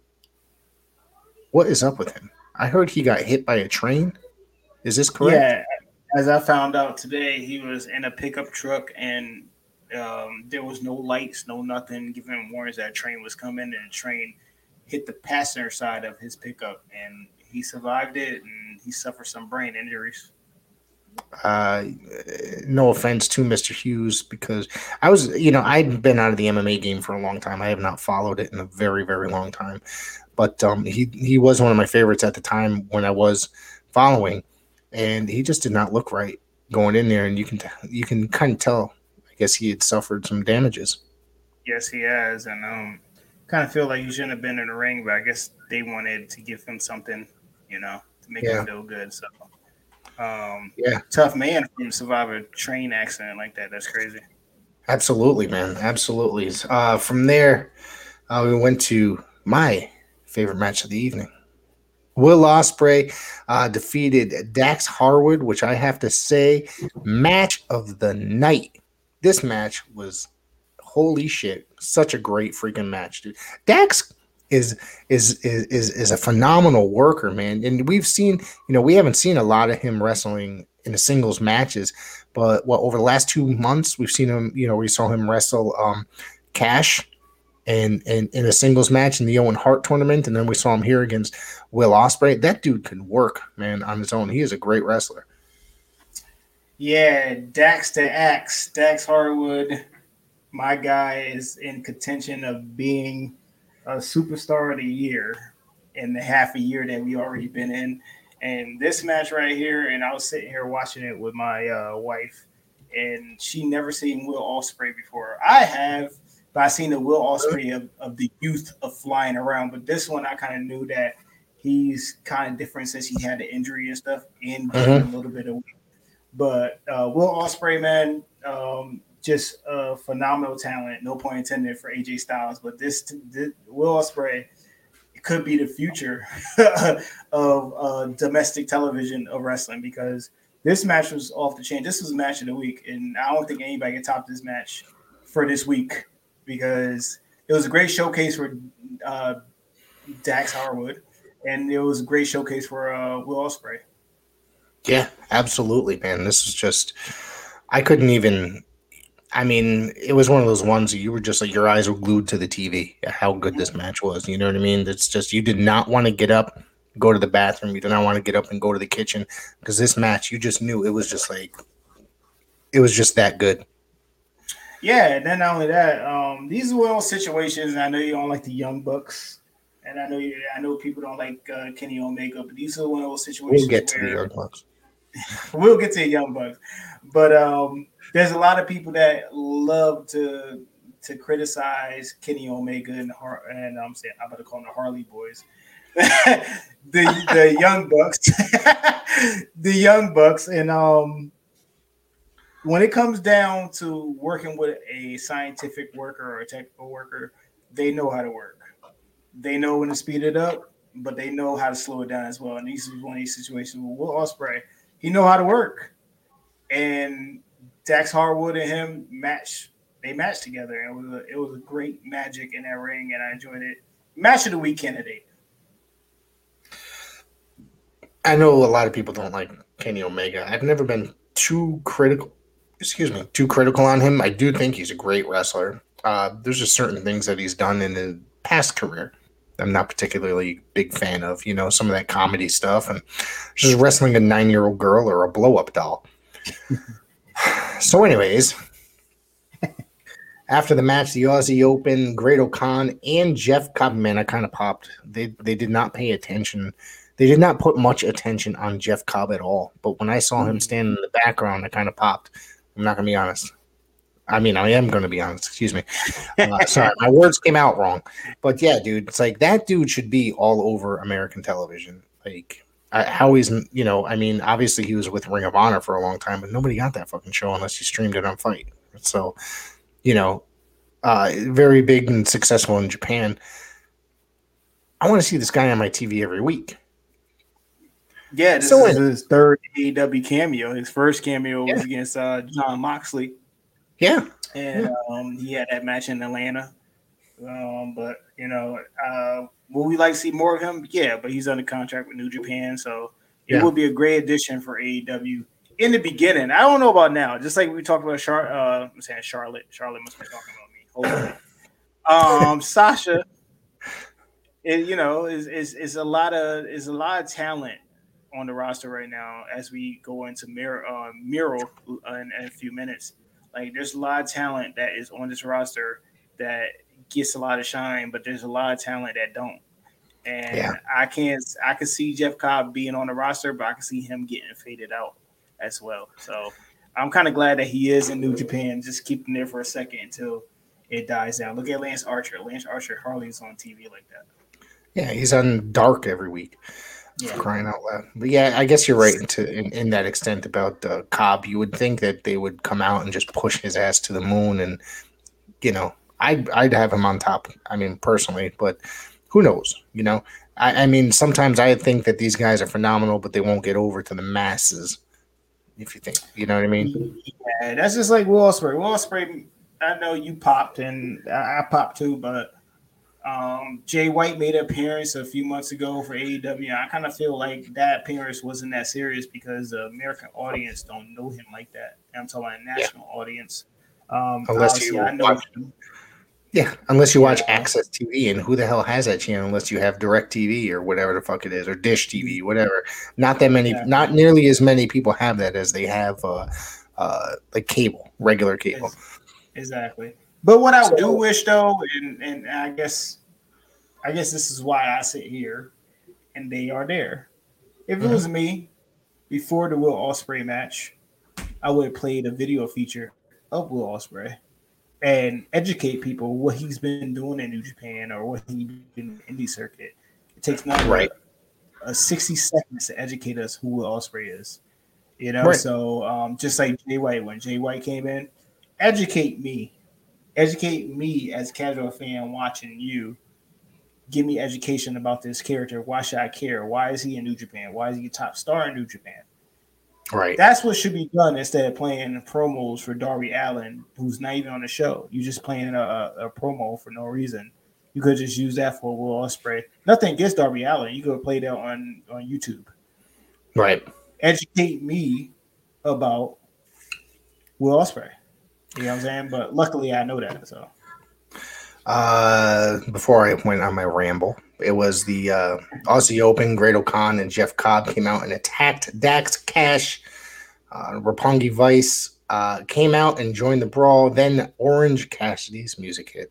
What is up with him? I heard he got hit by a train. Is this correct? Yeah, as I found out today, he was in a pickup truck and um, there was no lights, no nothing, giving him warnings that a train was coming, and the train hit the passenger side of his pickup, and he survived it, and he suffered some brain injuries. Uh, no offense to Mister Hughes, because I was, you know, I'd been out of the M M A game for a long time. I have not followed it in a very, very long time. But um, he he was one of my favorites at the time when I was following, and he just did not look right going in there. And you can you can kind of tell. I guess he had suffered some damages. Yes, he has, and um, kind of feel like he shouldn't have been in the ring, but I guess they wanted to give him something, you know, to make Yeah. him feel good. So. Um, Yeah, tough man from survive a train accident like that. That's crazy. absolutely, man, absolutely. Uh, from there, uh, we went to my favorite match of the evening. Will Ospreay uh, defeated Dax Harwood, which I have to say, match of the night. This match was holy shit, such a great freaking match, dude. Dax is is is is is a phenomenal worker, man. And we've seen, you know, we haven't seen a lot of him wrestling in the singles matches, but what over the last two months we've seen him, you know, we saw him wrestle um Cash and and in a singles match in the Owen Hart tournament, and then we saw him here against Will Ospreay. That dude can work, man, on his own. He is a great wrestler. Yeah, Dax to Axe, Dax Harwood, my guy is in contention of being a superstar of the year in the half a year that we already been in. And this match right here, and I was sitting here watching it with my uh, wife, and she never seen Will Ospreay before. I have, but I seen the Will Ospreay of, of the youth of flying around. But this one, I kind of knew that he's kind of different since he had the injury and stuff, and Mhm. a little bit of weight. But uh, Will Ospreay, man, um, just a phenomenal talent. No point intended for A J Styles, but this, this Will Ospreay could be the future of uh, domestic television of wrestling, because this match was off the chain. This was match of the week, and I don't think anybody can top this match for this week, because it was a great showcase for uh, Dax Harwood, and it was a great showcase for uh, Will Ospreay. Yeah, absolutely, man. This is just, I couldn't even, I mean, it was one of those ones that you were just like, your eyes were glued to the T V, how good this match was. You know what I mean? It's just, you did not want to get up, go to the bathroom. You did not want to get up and go to the kitchen, because this match, you just knew it was just like, it was just that good. Yeah, and then not only that, um, these are one of those situations, and I know you don't like the Young Bucks, and I know you, I know people don't like uh, Kenny Omega, but these are one of those situations We'll get to where the Young Bucks. we'll get to the Young Bucks, but um, there's a lot of people that love to to criticize Kenny Omega and Har- and I'm saying I'm about to call them the Harley Boys, the the Young Bucks, the Young Bucks, and um, when it comes down to working with a scientific worker or a technical worker, they know how to work. They know when to speed it up, but they know how to slow it down as well. And this is one of these situations with Will Ospreay. He know how to work, and Dax Harwood and him match. They matched together. It was a, it was a great magic in that ring, and I enjoyed it. Match of the week candidate. I know a lot of people don't like Kenny Omega. I've never been too critical, excuse me, too critical on him. I do think he's a great wrestler. Uh, there's just certain things that he's done in his past career I'm not particularly a big fan of, you know, some of that comedy stuff and just wrestling a nine-year-old girl or a blow-up doll. So anyways, after the match, the Aussie Open, Great O'Khan and Jeff Cobb, man, I kind of popped. They they did not pay attention They did not put much attention on Jeff Cobb at all. But when I saw him Mhm. stand in the background, I kind of popped. I'm not going to be honest. I mean, I am going to be honest. Excuse me. Uh, sorry, my words came out wrong. But yeah, dude, it's like that dude should be all over American television. Like, I, how he's, you know, I mean, obviously he was with Ring of Honor for a long time, but nobody got that fucking show unless you streamed it on Fight. So, you know, uh, very big and successful in Japan. I want to see this guy on my T V every week. Yeah, this So is in- his third A E W cameo. His first cameo Yeah. was against uh, John Moxley, Yeah. and Yeah. um, he had that match in Atlanta. Um, but you know, uh, will we like to see more of him? Yeah, but he's under contract with New Japan, so it Yeah. would be a great addition for A E W in the beginning. I don't know about now. Just like we talked about Char- uh, I'm saying Charlotte. Charlotte must be talking about me. Hopefully. um, Sasha, it, you know, is is is a lot of is a lot of talent on the roster right now as we go into Miro, uh, Miro in, in a few minutes. Like, there's a lot of talent that is on this roster that gets a lot of shine, but there's a lot of talent that don't. And Yeah. I can't, I can see Jeff Cobb being on the roster, but I can see him getting faded out as well. So I'm kind of glad that he is in New Japan. Just keep him there for a second until it dies down. Look at Lance Archer. Lance Archer hardly is on T V like that. Yeah, he's on Dark every week. Yeah. For crying out loud. But yeah, I guess you're right into in, in that extent about uh, Cobb. You would think that they would come out and just push his ass to the moon, and you know, I'd I'd have him on top. I mean, personally, but who knows? You know, I, I mean, sometimes I think that these guys are phenomenal, but they won't get over to the masses. If you think, you know what I mean? Yeah, that's just like Will Ospreay. Will Ospreay, I know you popped and I, I popped too, but um, Jay White made an appearance a few months ago for A E W. I kind of feel like that appearance wasn't that serious because the American audience don't know him like that. I'm talking about a national yeah. audience. Um, unless you I know watch, him. yeah, unless you yeah. watch Access T V, and who the hell has that channel unless you have Direct T V or whatever the fuck it is, or Dish T V, whatever. Not that many, exactly. not nearly as many people have that as they have uh, uh, like cable, regular cable. Exactly. But what I so, do wish, though, and, and I guess, I guess this is why I sit here, and they are there. If it mm-hmm. was me, before the Will Ospreay match, I would have played a video feature of Will Ospreay and educate people what he's been doing in New Japan or what he's been in the indie circuit. It takes not right. a, a sixty seconds to educate us who Will Ospreay is. You know, right. so um, just like Jay White, when Jay White came in, educate me. Educate me as a casual fan watching you. Give me education about this character. Why should I care? Why is he in New Japan? Why is he a top star in New Japan? Right. That's what should be done instead of playing promos for Darby Allin, who's not even on the show. You're just playing a, a, a promo for no reason. You could just use that for Will Ospreay. Nothing against Darby Allin. You could play that on, on YouTube. Right. Educate me about Will Ospreay. You know what I'm saying? But luckily I know that. So uh before I went on my ramble, it was the uh Aussie Open. Great O'Khan and Jeff Cobb came out and attacked Dax Cash. Uh Roppongi Vice uh came out and joined the brawl. Then Orange Cassidy's music hit.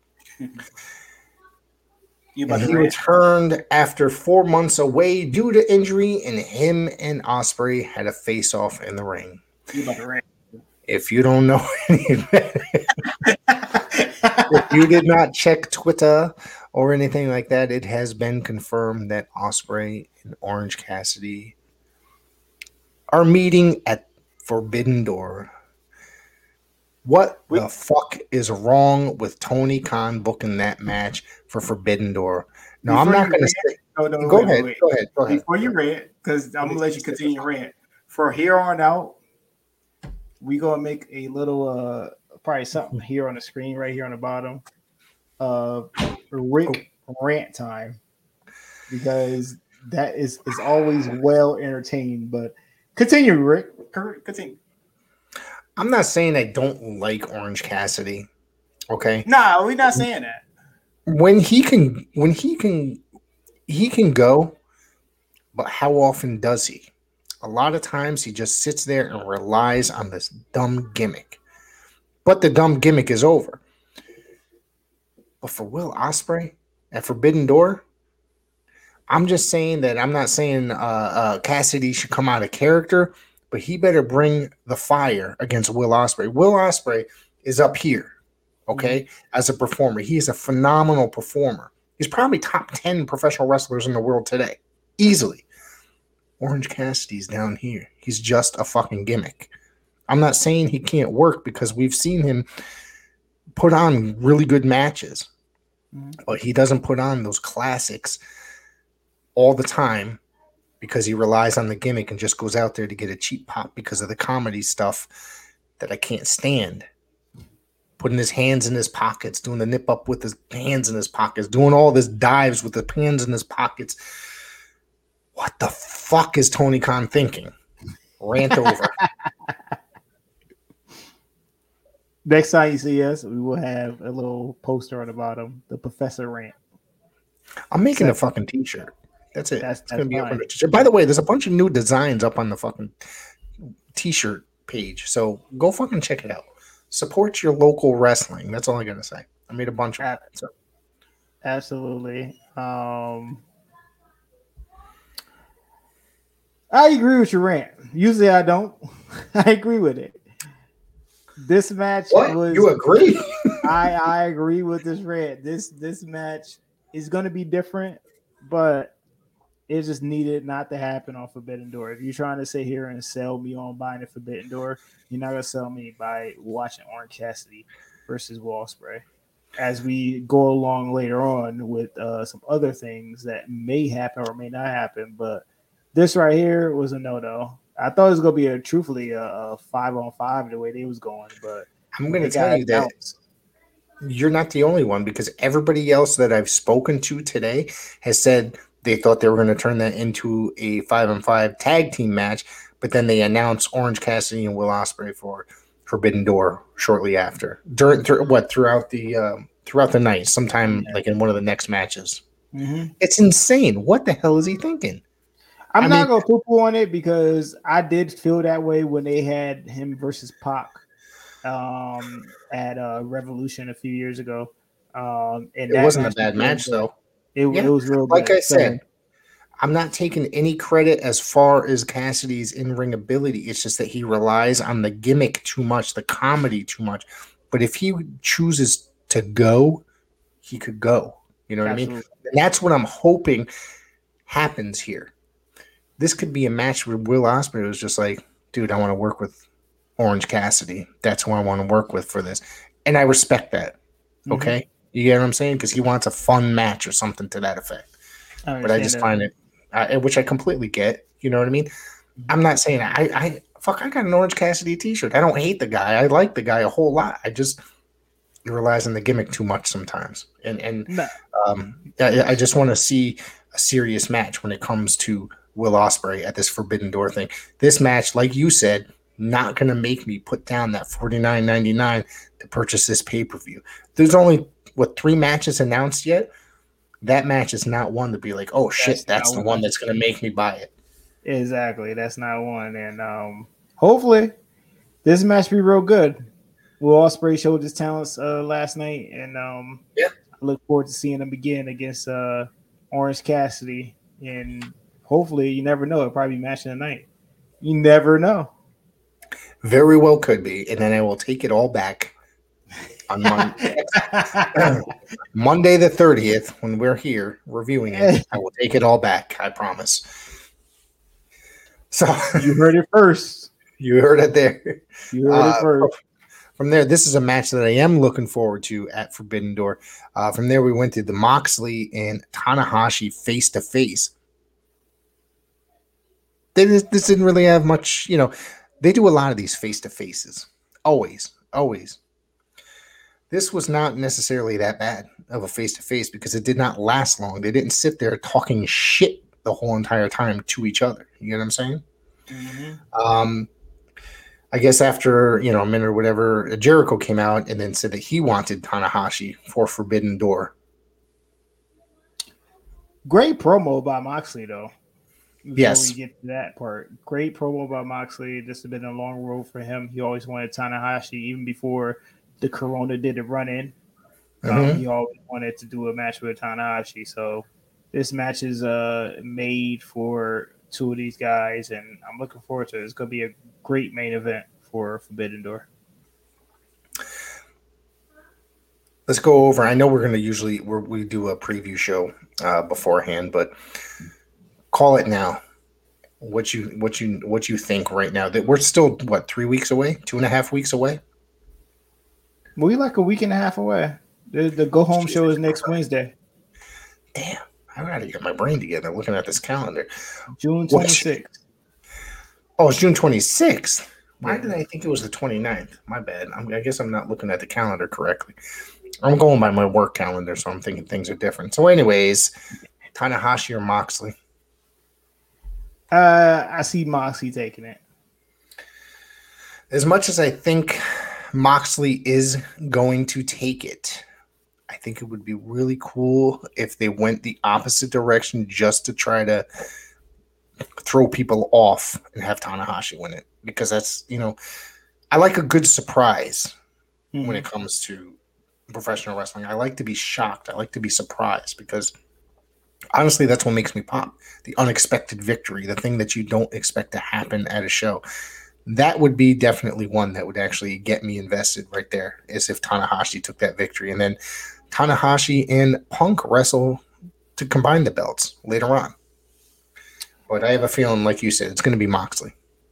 And he returned after four months away due to injury, and him and Ospreay had a face-off in the ring. You about to rant. If you don't know any better, if you did not check Twitter or anything like that, it has been confirmed that Ospreay and Orange Cassidy are meeting at Forbidden Door. What Wait. the fuck is wrong with Tony Khan booking that match for Forbidden Door? No, Before I'm not going to say. No, no, go, wait, ahead, wait. go ahead. Go ahead. Before you rant, because I'm going to let you continue your rant. For here on out, we gonna make a little uh probably something here on the screen right here on the bottom uh Rick rant time, because that is is always well entertained. But continue, Rick. Continue. I'm not saying I don't like Orange Cassidy. Okay. No, nah, we're not saying that. When he can when he can he can go, but how often does he? A lot of times he just sits there and relies on this dumb gimmick. But the dumb gimmick is over. But for Will Ospreay at Forbidden Door, I'm just saying that I'm not saying uh, uh, Cassidy should come out of character, but he better bring the fire against Will Ospreay. Will Ospreay is up here, okay, mm-hmm. as a performer. He is a phenomenal performer. He's probably top ten professional wrestlers in the world today, easily. Orange Cassidy's down here. He's just a fucking gimmick. I'm not saying he can't work because we've seen him put on really good matches, mm-hmm. but he doesn't put on those classics all the time because he relies on the gimmick and just goes out there to get a cheap pop because of the comedy stuff that I can't stand. Putting his hands in his pockets, doing the nip up with his hands in his pockets, doing all this dives with the hands in his pockets. What the fuck is Tony Khan thinking? Rant over. Next time you see us, we will have a little poster on the bottom, the Professor Rant. I'm making Second. a fucking t-shirt. That's it. That's, it's that's gonna be fine. up on the t-shirt. By the way, there's a bunch of new designs up on the fucking t-shirt page. So go fucking check it out. Support your local wrestling. That's all I gotta say. I made a bunch of that. So. Absolutely. Um I agree with your rant. Usually I don't. I agree with it. This match what? was You agree? I, I agree with this rant. This this match is gonna be different, but it just needed not to happen on Forbidden Door. If you're trying to sit here and sell me on buying a Forbidden Door, you're not gonna sell me by watching Orange Cassidy versus Will Ospreay. As we go along later on with uh, some other things that may happen or may not happen, but this right here was a no-no. I thought it was gonna be a truthfully a, a five on five the way they was going, but I'm gonna tell you that you're not the only one because everybody else that I've spoken to today has said they thought they were going to turn that into a five on five tag team match, but then they announced Orange Cassidy and Will Ospreay for Forbidden Door shortly after. During th- what throughout the uh, throughout the night, sometime yeah. like in one of the next matches. Mm-hmm. It's insane. What the hell is he thinking? I'm I not mean, gonna poo-poo on it because I did feel that way when they had him versus Pac um, at uh, Revolution a few years ago. Um, and it wasn't a bad match good. though. It, yeah. it was real like good. I said, so, I'm not taking any credit as far as Cassidy's in-ring ability. It's just that he relies on the gimmick too much, the comedy too much. But if he chooses to go, he could go. You know what Absolutely. I mean? And that's what I'm hoping happens here. This could be a match where Will Ospreay was just like, dude, I want to work with Orange Cassidy. That's who I want to work with for this. And I respect that. Mm-hmm. Okay? You get what I'm saying? Because he wants a fun match or something to that effect. I but I just that. find it, uh, which I completely get. You know what I mean? Mm-hmm. I'm not saying I, I, fuck, I got an Orange Cassidy t-shirt. I don't hate the guy. I like the guy a whole lot. I just, he relies on the gimmick too much sometimes. And, and no. um, I, I just want to see a serious match when it comes to Will Ospreay at this Forbidden Door thing. This match, like you said, not going to make me put down that forty-nine ninety-nine to purchase this pay-per-view. There's only, what, three matches announced yet? That match is not one to be like, oh, shit, that's, that's the one, one that's going to make me buy it. Exactly. That's not one. And um, hopefully this match be real good. Will Ospreay showed his talents uh, last night, and um, yeah. I look forward to seeing him again against uh, Orange Cassidy. And hopefully, you never know. It'll probably be match of the night. You never know. Very well could be. And then I will take it all back on Monday. Monday the thirtieth, when we're here reviewing it. I will take it all back. I promise. So you heard it first. You heard it there. You heard uh, it first. From there, this is a match that I am looking forward to at Forbidden Door. Uh, from there, we went to the Moxley and Tanahashi face-to-face. They, this didn't really have much, you know, they do a lot of these face-to-faces. Always, always. This was not necessarily that bad of a face-to-face because it did not last long. They didn't sit there talking shit the whole entire time to each other. You know what I'm saying? Mm-hmm. Um, I guess after, you know, a minute or whatever, Jericho came out and then said that he wanted Tanahashi for Forbidden Door. Great promo by Moxley, though. Before yes. we get to that part. Great promo by Moxley. This has been a long road for him. He always wanted Tanahashi, even before the Corona did the run-in. Mm-hmm. Um, he always wanted to do a match with Tanahashi. So this match is uh made for two of these guys, and I'm looking forward to it. It's going to be a great main event for Forbidden Door. Let's go over. I know we're going to usually we're, we do a preview show uh, beforehand, but call it now. What you what you what you think right now? That we're still what three weeks away, two and a half weeks away. We like a week and a half away. The, the go home show is next Wednesday. Damn, I gotta get my brain together. Looking at this calendar, June twenty-sixth. Oh, it's June twenty-sixth. Why did I think it was the twenty-ninth? My bad. I'm, I guess I'm not looking at the calendar correctly. I'm going by my work calendar, so I'm thinking things are different. So, anyways, Tanahashi or Moxley? Uh, I see Moxley taking it. As much as I think Moxley is going to take it, I think it would be really cool if they went the opposite direction just to try to throw people off and have Tanahashi win it. Because that's, you know, I like a good surprise mm-hmm. when it comes to professional wrestling. I like to be shocked. I like to be surprised because honestly, that's what makes me pop. The unexpected victory, the thing that you don't expect to happen at a show. That would be definitely one that would actually get me invested right there, is if Tanahashi took that victory. And then Tanahashi and Punk wrestle to combine the belts later on. But I have a feeling, like you said, it's going to be Moxley.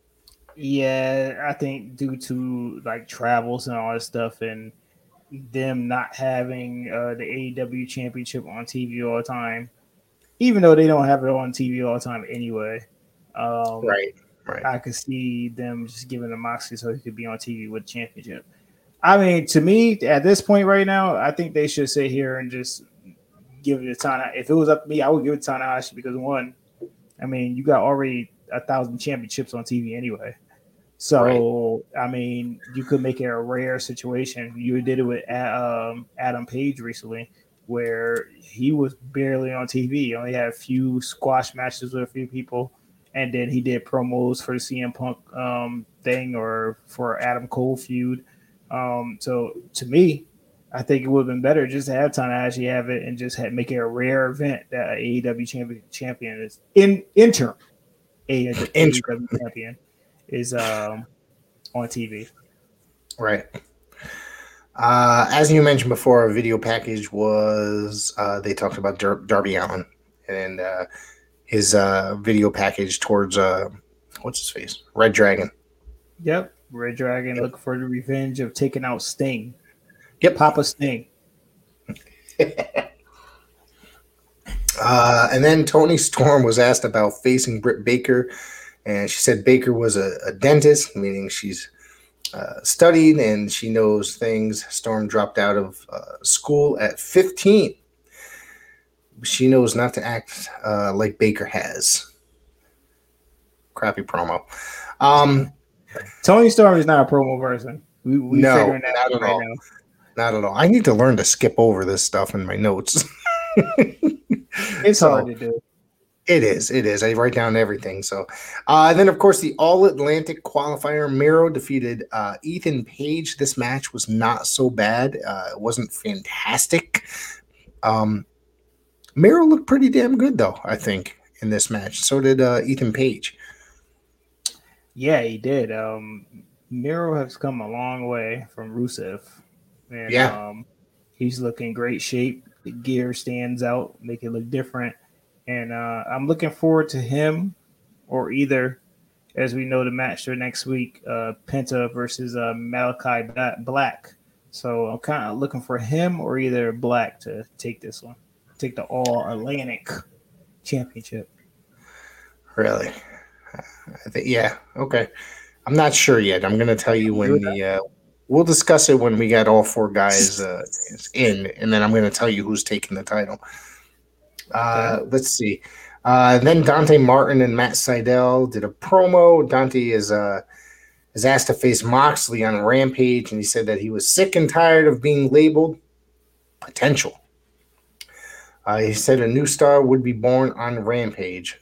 Yeah, I think due to like travels and all that stuff and them not having uh, the A E W championship on T V all the time, even though they don't have it on T V all the time anyway. Um, right, right. I could see them just giving the Moxley so he could be on T V with the championship. I mean, to me, at this point right now, I think they should sit here and just give it to Tanahashi. If it was up to me, I would give it to Tanahashi because, one, I mean, you got already a thousand championships on T V anyway. So, right. I mean, you could make it a rare situation. You did it with um, Adam Page recently, where he was barely on T V. He only had a few squash matches with a few people, and then he did promos for the C M Punk um, thing or for Adam Cole feud. Um, so, to me, I think it would have been better just to have Tanahashi have it and just have, make it a rare event that an A E W champion, champion is in interim. A E W champion is um, on T V. Right. Uh, as you mentioned before, our video package was uh, they talked about Dar- Darby Allin and uh, his uh, video package towards uh, what's his face, Red Dragon. Yep, Red Dragon yep. looking for the revenge of taking out Sting. Yep, Papa Sting. uh, and then Toni Storm was asked about facing Britt Baker. And she said Baker was a, a dentist, meaning she's uh, studied and she knows things. Storm dropped out of uh, school at fifteen. She knows not to act uh, like Baker has. Crappy promo. Um, Toni Storm is not a promo person. We, we no, figuring that not at right all. Now. Not at all. I need to learn to skip over this stuff in my notes. It's so, hard to do. It is. It is. I write down everything. So, uh, then, of course, the All-Atlantic qualifier, Miro defeated uh, Ethan Page. This match was not so bad. Uh, it wasn't fantastic. Um, Miro looked pretty damn good, though, I think, in this match. So did uh, Ethan Page. Yeah, he did. Um, Miro has come a long way from Rusev. And, yeah. Um, he's looking great shape. The gear stands out, make it look different. And uh, I'm looking forward to him or either, as we know, the match for next week, uh, Penta versus uh, Malachi Black. So I'm kind of looking for him or either Black to take this one, take the All-Atlantic Championship. Really? I think, yeah, okay. I'm not sure yet. I'm going to tell you when the uh, – we'll discuss it when we got all four guys uh, in, and then I'm going to tell you who's taking the title. Uh, okay. Let's see. Uh, then Dante Martin and Matt Sydal did a promo. Dante is uh, is asked to face Moxley on Rampage, and he said that he was sick and tired of being labeled potential. Uh, he said a new star would be born on Rampage.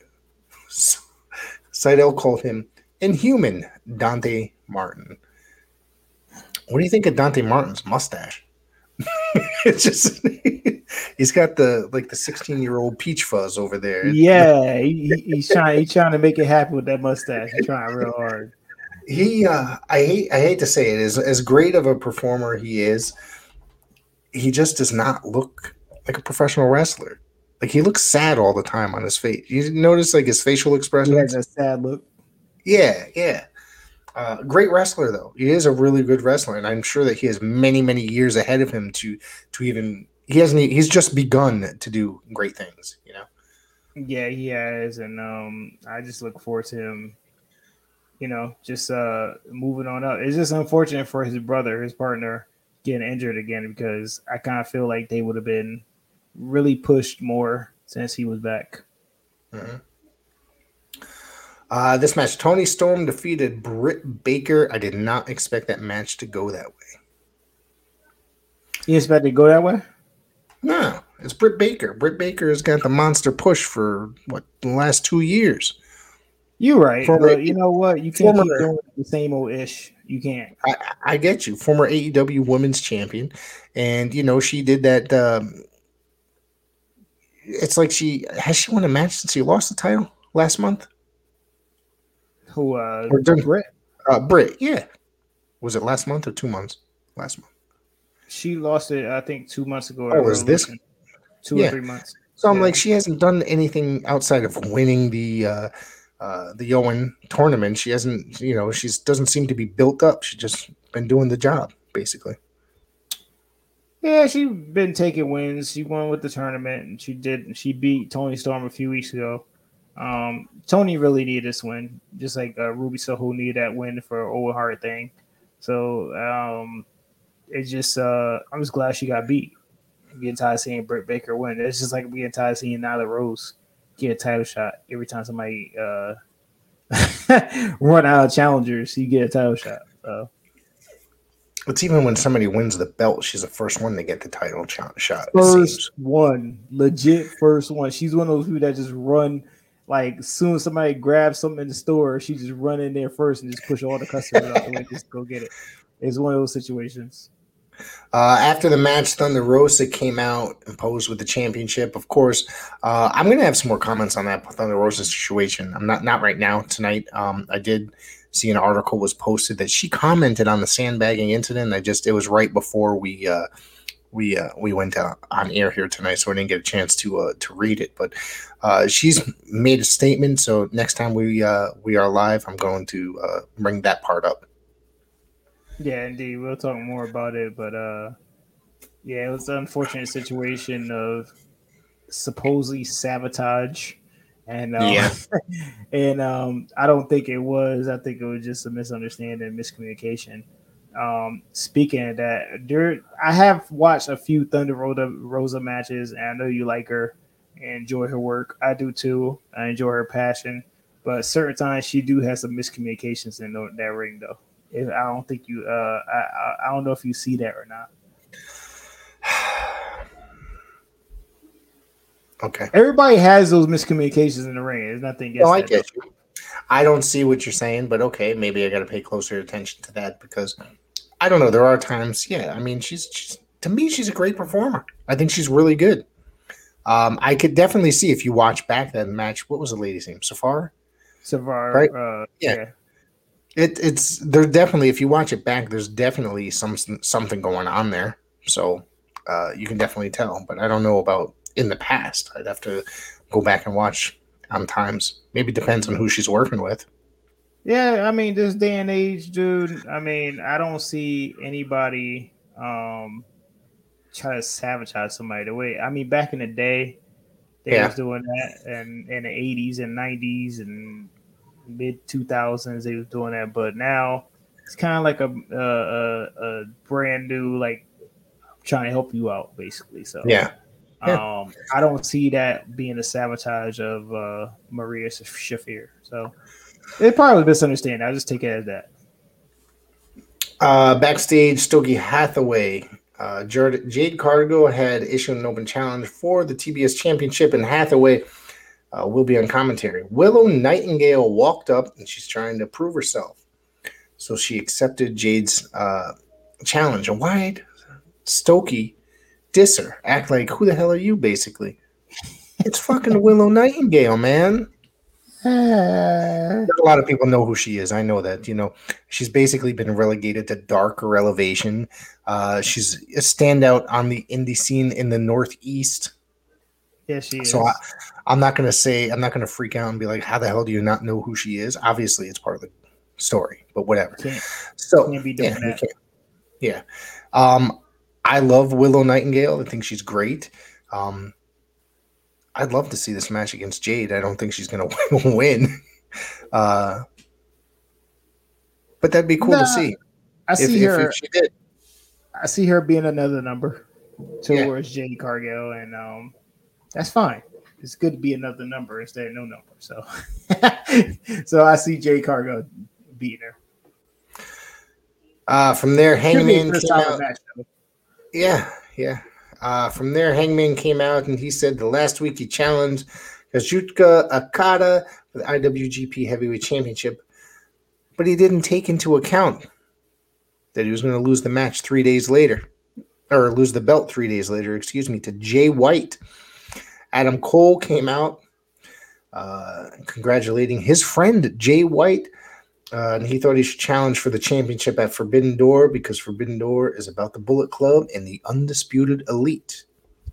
Sydal called him Inhuman Dante Martin. What do you think of Dante Martin's mustache? It's just He's got the like the sixteen year old peach fuzz over there. Yeah, he, he's trying. He's trying to make it happen with that mustache. He's trying real hard. He, uh, I hate, I hate to say it, as as great of a performer he is, he just does not look like a professional wrestler. Like he looks sad all the time on his face. You notice like his facial expressions. He has a sad look. Yeah, yeah. Uh, great wrestler though. He is a really good wrestler, and I'm sure that he has many, many years ahead of him to to even. He hasn't. He's just begun to do great things. You know. Yeah, he has, and um, I just look forward to him. You know, just uh, moving on up. It's just unfortunate for his brother, his partner, getting injured again because I kind of feel like they would have been really pushed more since he was back. Mm-hmm. Uh, this match, Toni Storm defeated Britt Baker. I did not expect that match to go that way. You expect it to go that way? No, it's Britt Baker. Britt Baker has got the monster push for what the last two years. You're right, former, but you know what? You can't former, keep doing the same old ish. You can't. I, I get you. Former A E W Women's Champion, and you know she did that. Um, it's like she has she won a match since she lost the title last month. Who? Uh, or done, Britt. Uh, Britt. Yeah. Was it last month or two months? Last month. She lost it, I think, two months ago. Oh, is this two yeah. or three months? So I'm yeah. like, she hasn't done anything outside of winning the uh, uh, the Owen tournament. She hasn't, you know, she doesn't seem to be built up. She's just been doing the job, basically. Yeah, she's been taking wins. She won with the tournament, and she did. She beat Toni Storm a few weeks ago. Um, Toni really needed this win, just like uh, Ruby Soho needed that win for Owen Hart thing. So um, it's just, uh, I'm just glad she got beat. I'm getting tired of seeing Britt Baker win. It's just like being tired of seeing Nyla Rose get a title shot every time somebody uh, run out of challengers. You get a title shot. So. It's even when somebody wins the belt, she's the first one to get the title shot. First one, legit first one. She's one of those people that just run. Like, as soon as somebody grabs something in the store, she just run in there first and just push all the customers out the way, just go get it. It's one of those situations. Uh, after the match, Thunder Rosa came out and posed with the championship. Of course, uh, I'm going to have some more comments on that Thunder Rosa situation. I'm not not right now tonight. Um, I did see an article was posted that she commented on the sandbagging incident. I just it was right before we uh, we uh, we went uh, on air here tonight, so I didn't get a chance to uh, to read it. But uh, she's made a statement. So next time we uh, we are live, I'm going to uh, bring that part up. Yeah, indeed. We'll talk more about it. But uh, yeah, it was an unfortunate situation of supposedly sabotage. And um, yeah. and um, I don't think it was. I think it was just a misunderstanding, miscommunication. Um, speaking of that, there I have watched a few Thunder Rosa, Rosa matches, and I know you like her and enjoy her work. I do too. I enjoy her passion, but certain times she do have some miscommunications in that ring, though. If, I don't think you. Uh, I I don't know if you see that or not. Okay. Everybody has those miscommunications in the ring. There's nothing. No, I get you. I don't see what you're saying, but okay, maybe I got to pay closer attention to that because I don't know. There are times, yeah. I mean, she's, she's to me, she's a great performer. I think she's really good. Um, I could definitely see if you watch back that match. What was the lady's name? Safar. Safar, right? Uh, yeah. yeah. It it's there definitely. If you watch it back, there's definitely some something going on there. So uh, you can definitely tell. But I don't know about in the past. I'd have to go back and watch on times. Maybe it depends on who she's working with. Yeah, I mean, this day and age, dude, I mean, I don't see anybody um, try to sabotage somebody the way. I mean, back in the day, they yeah. was doing that, and in the eighties and nineties and mid two thousands, they was doing that. But now it's kind of like a, a a brand new, like trying to help you out, basically. So yeah. Yeah. Um, I don't see that being a sabotage of uh, Maria Shafir. So it probably was a misunderstanding. I just take it as that. Uh, backstage, Stokely Hathaway, uh, Jade Cargill had issued an open challenge for the T B S Championship, and Hathaway uh, will be on commentary. Willow Nightingale walked up, and she's trying to prove herself. So she accepted Jade's uh, challenge. And why Stokely diss her, act like who the hell are you? Basically, it's fucking Willow Nightingale, man. Uh, A lot of people know who she is. I know that. You know, she's basically been relegated to darker elevation. Uh, she's a standout on the indie scene in the Northeast. Yeah, she is. So I, I'm not going to say, I'm not going to freak out and be like, how the hell do you not know who she is? Obviously, it's part of the story, but whatever. Can't, so, can't be doing yeah, that. Yeah. Um, I love Willow Nightingale. I think she's great. Um, I'd love to see this match against Jade. I don't think she's going to win. Uh, but that'd be cool nah, to see. I if, see if, her. if she did. I see her being another number towards yeah. Jade Cargill, and um, that's fine. It's good to be another number instead of no number. So, so I see Jade Cargill beating her. Uh, from there, Hangman came out. Match, yeah, yeah. Uh, from there, Hangman came out and he said the last week he challenged Kazuchika Okada for the I W G P Heavyweight Championship, but he didn't take into account that he was going to lose the match three days later, or lose the belt three days later, excuse me, to Jay White. Adam Cole came out uh, congratulating his friend Jay White, uh, and he thought he should challenge for the championship at Forbidden Door because Forbidden Door is about the Bullet Club and the Undisputed Elite.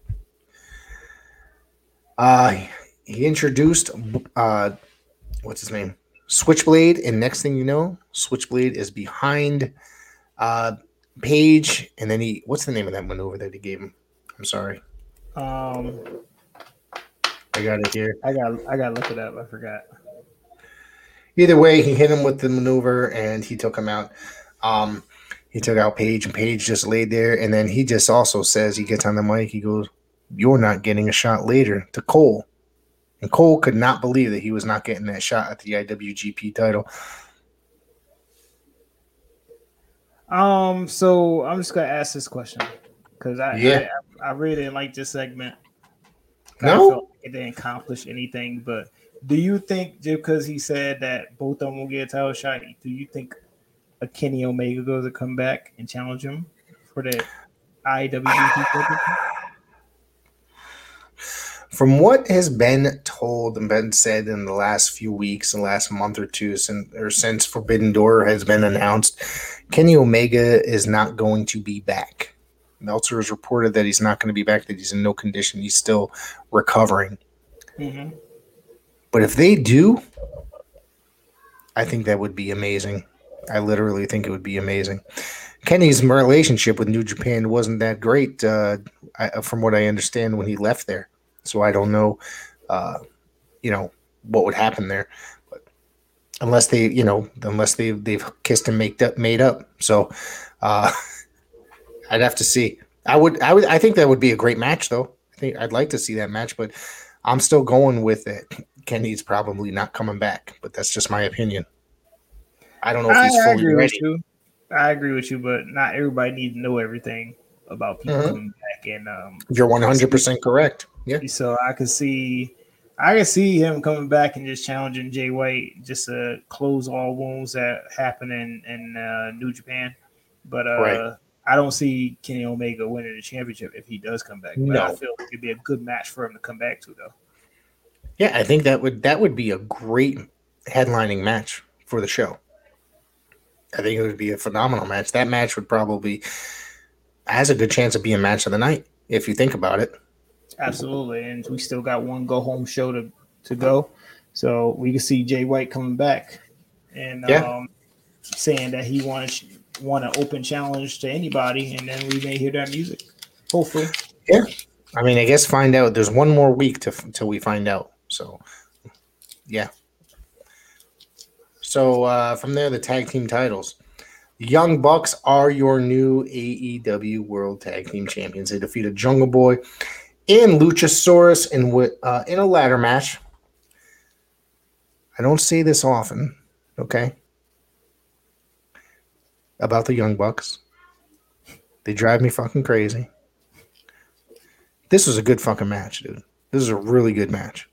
Uh, he introduced, uh, what's his name? Switchblade, and next thing you know, Switchblade is behind uh, Page, and then he, what's the name of that maneuver that he gave him? I'm sorry. Um, I got it here. I got, I got to look it up. I forgot. Either way, he hit him with the maneuver, and he took him out. Um, he took out Page, and Page just laid there, and then he just also says, he gets on the mic, he goes, "You're not getting a shot later," to Cole. And Cole could not believe that he was not getting that shot at the I W G P title. Um, so I'm just gonna ask this question because I, yeah. I I really didn't like this segment. No, I felt like it didn't accomplish anything. But do you think just because he said that both of them will get a title shot, do you think a Kenny Omega goes to come back and challenge him for the I W G P championship? From what has been told and been said in the last few weeks, the last month or two, since or since Forbidden Door has been announced, Kenny Omega is not going to be back. Meltzer has reported that he's not going to be back, that he's in no condition. He's still recovering. Mm-hmm. But if they do, I think that would be amazing. I literally think it would be amazing. Kenny's relationship with New Japan wasn't that great, uh, I, from what I understand, when he left there. So I don't know, uh, you know, what would happen there, but unless they, you know, unless they they've kissed and made up, made up. So uh, I'd have to see. I would, I would, I think that would be a great match, though. I think I'd like to see that match, but I'm still going with it. Kenny's probably not coming back, but that's just my opinion. I don't know if he's I, fully I agree ready. With you. I agree with you, but not everybody needs to know everything about people mm-hmm. coming back. And um, you're one hundred percent correct. Yeah. So I could see, I could see him coming back and just challenging Jay White just to close all wounds that happen in in uh, New Japan. But uh, right. I don't see Kenny Omega winning the championship if he does come back. But no. I feel like it'd be a good match for him to come back to, though. Yeah, I think that would that would be a great headlining match for the show. I think it would be a phenomenal match. That match would probably has a good chance of being match of the night if you think about it. Absolutely, and we still got one go home show to, to go, so we can see Jay White coming back and yeah. um, saying that he wants want an open challenge to anybody, and then we may hear that music. Hopefully, yeah. I mean, I guess find out. There's one more week to until we find out. So, yeah. So uh, from there, the tag team titles. The Young Bucks are your new A E W World Tag Team Champions. They defeated Jungle Boy and Luchasaurus in uh, in a ladder match. I don't say this often, okay? About the Young Bucks. They drive me fucking crazy. This was a good fucking match, dude. This is a really good match.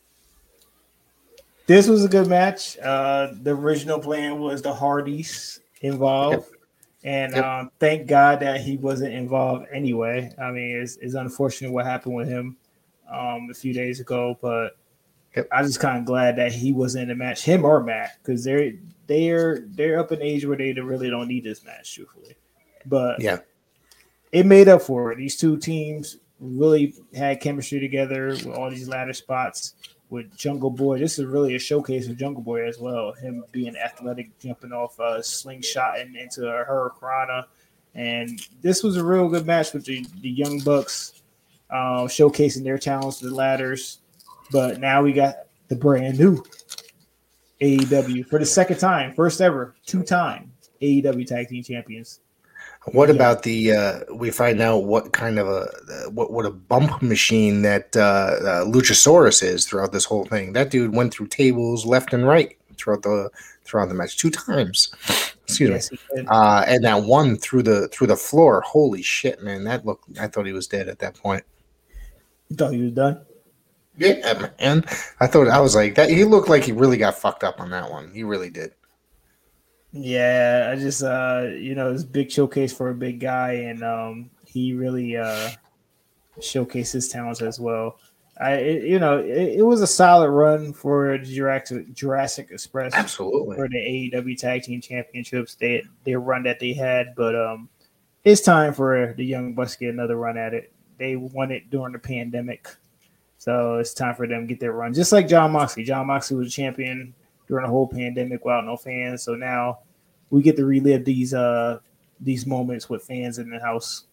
This was a good match. Uh, the original plan was the Hardys involved. Yep. And Yep. um, thank God that he wasn't involved anyway. I mean, it's, it's unfortunate what happened with him um, a few days ago, but Yep. I just kind of glad that he wasn't in the match, him or Matt, because they're they're they're up in age where they really don't need this match, truthfully. But Yeah. it made up for it. These two teams really had chemistry together with all these ladder spots with Jungle Boy. This is really a showcase of Jungle Boy as well. Him being athletic, jumping off a slingshot and into a Hurricanrana. And this was a real good match with the, the Young Bucks uh, showcasing their talents to the ladders. But now we got the brand new A E W for the second time, first ever, two-time A E W Tag Team Champions. What yeah. about the? Uh, we find out what kind of a uh, what what a bump machine that uh, uh, Luchasaurus is throughout this whole thing. That dude went through tables left and right throughout the throughout the match two times. Excuse yes, me. Uh, and that one through the through the floor. Holy shit, man! That looked. I thought he was dead at that point. You thought he was done? Yeah, man. I thought I was like that. He looked like he really got fucked up on that one. He really did. Yeah, I just uh, you know, it's a big showcase for a big guy, and um, he really uh, showcased his talents as well. I, it, you know, it, it was a solid run for Jurassic Jurassic Express, absolutely, for the A E W Tag Team Championships. They their run that they had, but um, it's time for the Young Bucks to get another run at it. They won it during the pandemic, so it's time for them to get their run. Just like Jon Moxley. Jon Moxley was a champion during the whole pandemic without no fans. So now we get to relive these uh these moments with fans in the house.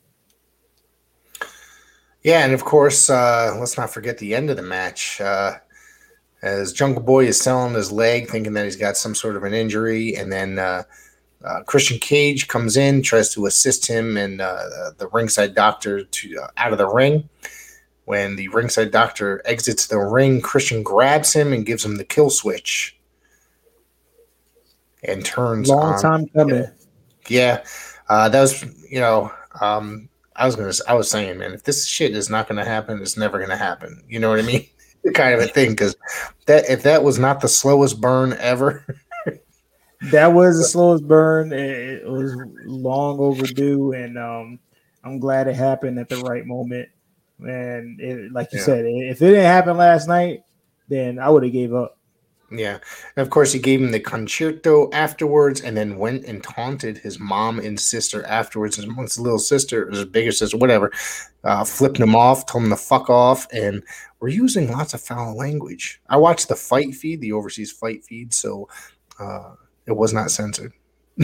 Yeah, and of course, uh, let's not forget the end of the match. Uh, as Jungle Boy is selling his leg, thinking that he's got some sort of an injury, and then uh, uh, Christian Cage comes in, tries to assist him and uh, the ringside doctor to uh, out of the ring. When the ringside doctor exits the ring, Christian grabs him and gives him the kill switch. And turns long on. time coming. Yeah, uh, that was you know um, I was gonna I was saying, man, if this shit is not gonna happen, it's never gonna happen. You know what I mean? Kind of a thing, because that if that was not the slowest burn ever, that was the slowest burn. It, it was long overdue, and um, I'm glad it happened at the right moment. And it, like you yeah. said, if it didn't happen last night, then I would have gave up. Yeah. And of course, he gave him the concerto afterwards and then went and taunted his mom and sister afterwards. His, his little sister, his bigger sister, whatever, uh, flipped him off, told him to fuck off. And we're using lots of foul language. I watched the fight feed, the overseas fight feed, so uh, it was not censored.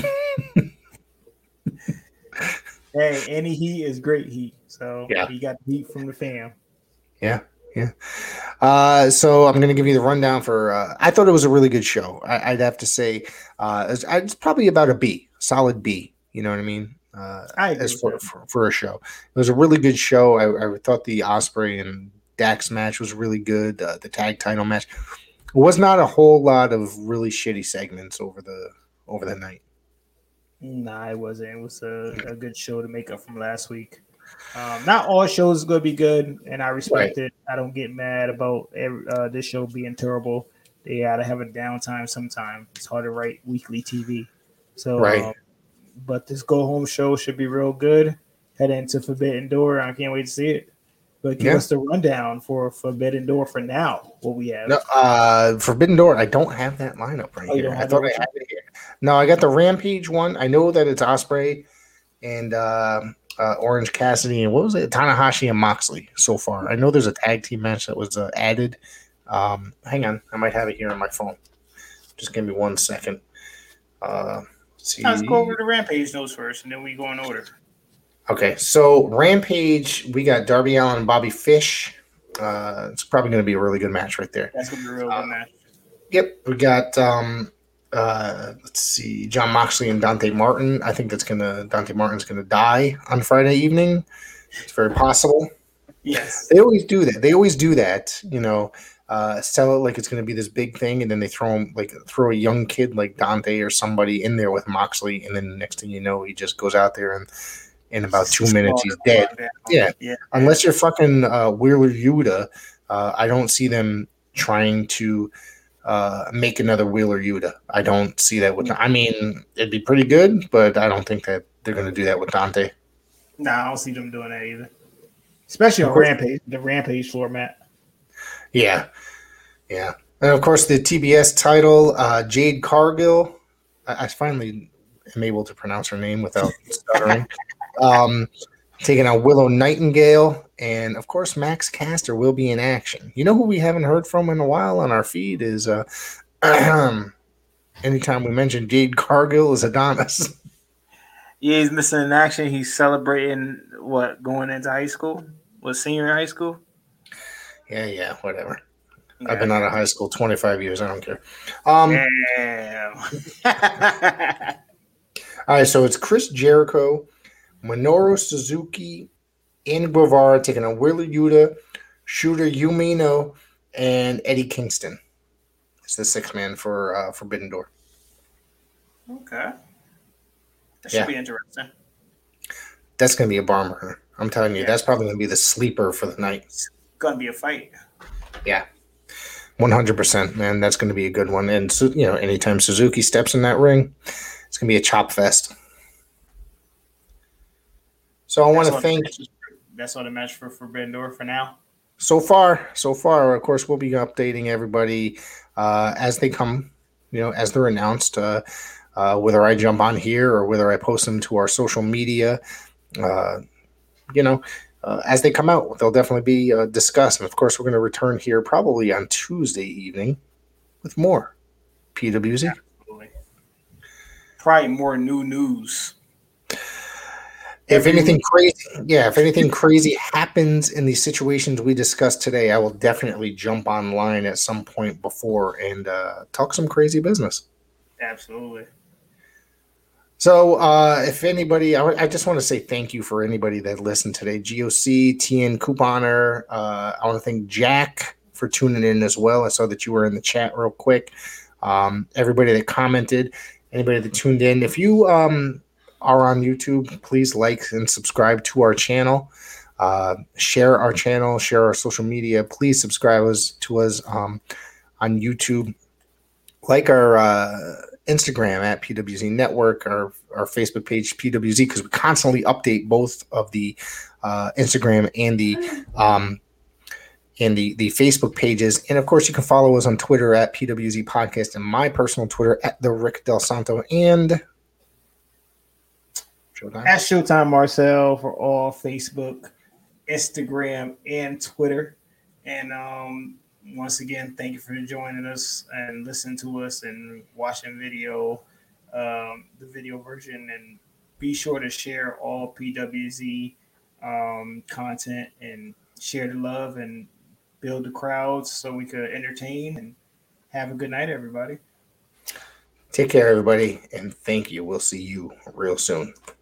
Hey, any heat is great heat. So yeah. he got heat from the fam. Yeah. Yeah. Uh, so I'm going to give you the rundown for, uh, I thought it was a really good show. I, I'd have to say, uh, it's, it's probably about a B, solid B. You know what I mean? Uh, I agree as for, for, for a show, it was a really good show. I, I thought the Ospreay and Dax match was really good. Uh, the tag title match was not a whole lot of really shitty segments over the, over the night. Nah, it wasn't. It was a, a good show to make up from last week. Um, not all shows are going to be good, and I respect right. it. I don't get mad about every, uh, this show being terrible. They got to have a downtime sometime. It's hard to write weekly T V. So, right. um, but this go-home show should be real good. Head into Forbidden Door. I can't wait to see it. But give yeah. us the rundown for Forbidden Door for now, what we have. No, uh, Forbidden Door, I don't have that lineup right oh, here. I thought I had it here. No, I got the Rampage one. I know that it's Ospreay and uh, uh, Orange Cassidy and what was it? Tanahashi and Moxley so far. I know there's a tag team match that was uh, added. Um, hang on. I might have it here on my phone. Just give me one second. Uh, let's see. Let's go over the Rampage notes first, and then we go in order. Okay, so Rampage, we got Darby Allin and Bobby Fish. Uh, it's probably going to be a really good match right there. That's going to be a real uh, good match. Yep, we got um, uh, let's see, Jon Moxley and Dante Martin. I think that's gonna Dante Martin's gonna die on Friday evening. It's very possible. Yes, they always do that. They always do that. You know, uh, sell it like it's gonna be this big thing, and then they throw him like throw a young kid like Dante or somebody in there with Moxley, and then the next thing you know, he just goes out there and in about two minutes he's dead. Yeah, yeah. Unless you're fucking uh, Wheeler Yuta, uh, I don't see them trying to. Uh, make another Wheeler Yuta. I don't see that with. I mean, it'd be pretty good, but I don't think that they're going to do that with Dante. No, nah, I don't see them doing that either. Especially on Rampage, the Rampage format. Yeah, yeah. And, of course, the T B S title, uh, Jade Cargill. I, I finally am able to pronounce her name without stuttering. um, taking on Willow Nightingale. And, of course, Max Caster will be in action. You know who we haven't heard from in a while on our feed is uh, anytime we mention Jade Cargill is Adonis. Yeah, he's missing in action. He's celebrating, what, going into high school? What, senior high school? Yeah, yeah, whatever. Yeah. I've been out of high school twenty-five years. I don't care. Um, Damn. All right, so it's Chris Jericho, Minoru Suzuki, Andy Guevara taking on Wheeler Yuta, Shooter Umino, and Eddie Kingston. It's the six man for uh, Forbidden Door. Okay. That should yeah. be interesting. That's going to be a barn burner. I'm telling you, yeah. that's probably going to be the sleeper for the night. It's going to be a fight. Yeah. one hundred percent, man. That's going to be a good one. And, you know, anytime Suzuki steps in that ring, it's going to be a chop fest. So I want to thank. That's all the match for Forbidden Door for now. So far, so far, of course, we'll be updating everybody uh, as they come, you know, as they're announced, uh, uh, whether I jump on here or whether I post them to our social media, uh, you know, uh, as they come out, they'll definitely be uh, discussed. And of course, we're going to return here probably on Tuesday evening with more P W Z. Absolutely. Probably more new news. If anything crazy, yeah, if anything crazy happens in these situations we discussed today, I will definitely jump online at some point before and uh, talk some crazy business. Absolutely. So uh, if anybody, I, I just want to say thank you for anybody that listened today. G O C, T N Couponer, uh, I want to thank Jack for tuning in as well. I saw that you were in the chat real quick. Um, everybody that commented, anybody that tuned in. If you... Um, are on YouTube, please like and subscribe to our channel. Uh, share our channel, share our social media. Please subscribe us to us um, on YouTube. Like our uh, Instagram at P W Z Network, our, our Facebook page P W Z, because we constantly update both of the uh, Instagram and the um, and the, the Facebook pages. And of course, you can follow us on Twitter at P W Z Podcast and my personal Twitter at the Rick Del Santo and Showtime. At Showtime Marcel for all Facebook, Instagram, and Twitter. And um, once again, thank you for joining us and listening to us and watching video, um, the video version. And be sure to share all P W Z um, content and share the love and build the crowds so we could entertain. And have a good night, everybody. Take care, everybody, and thank you. We'll see you real soon.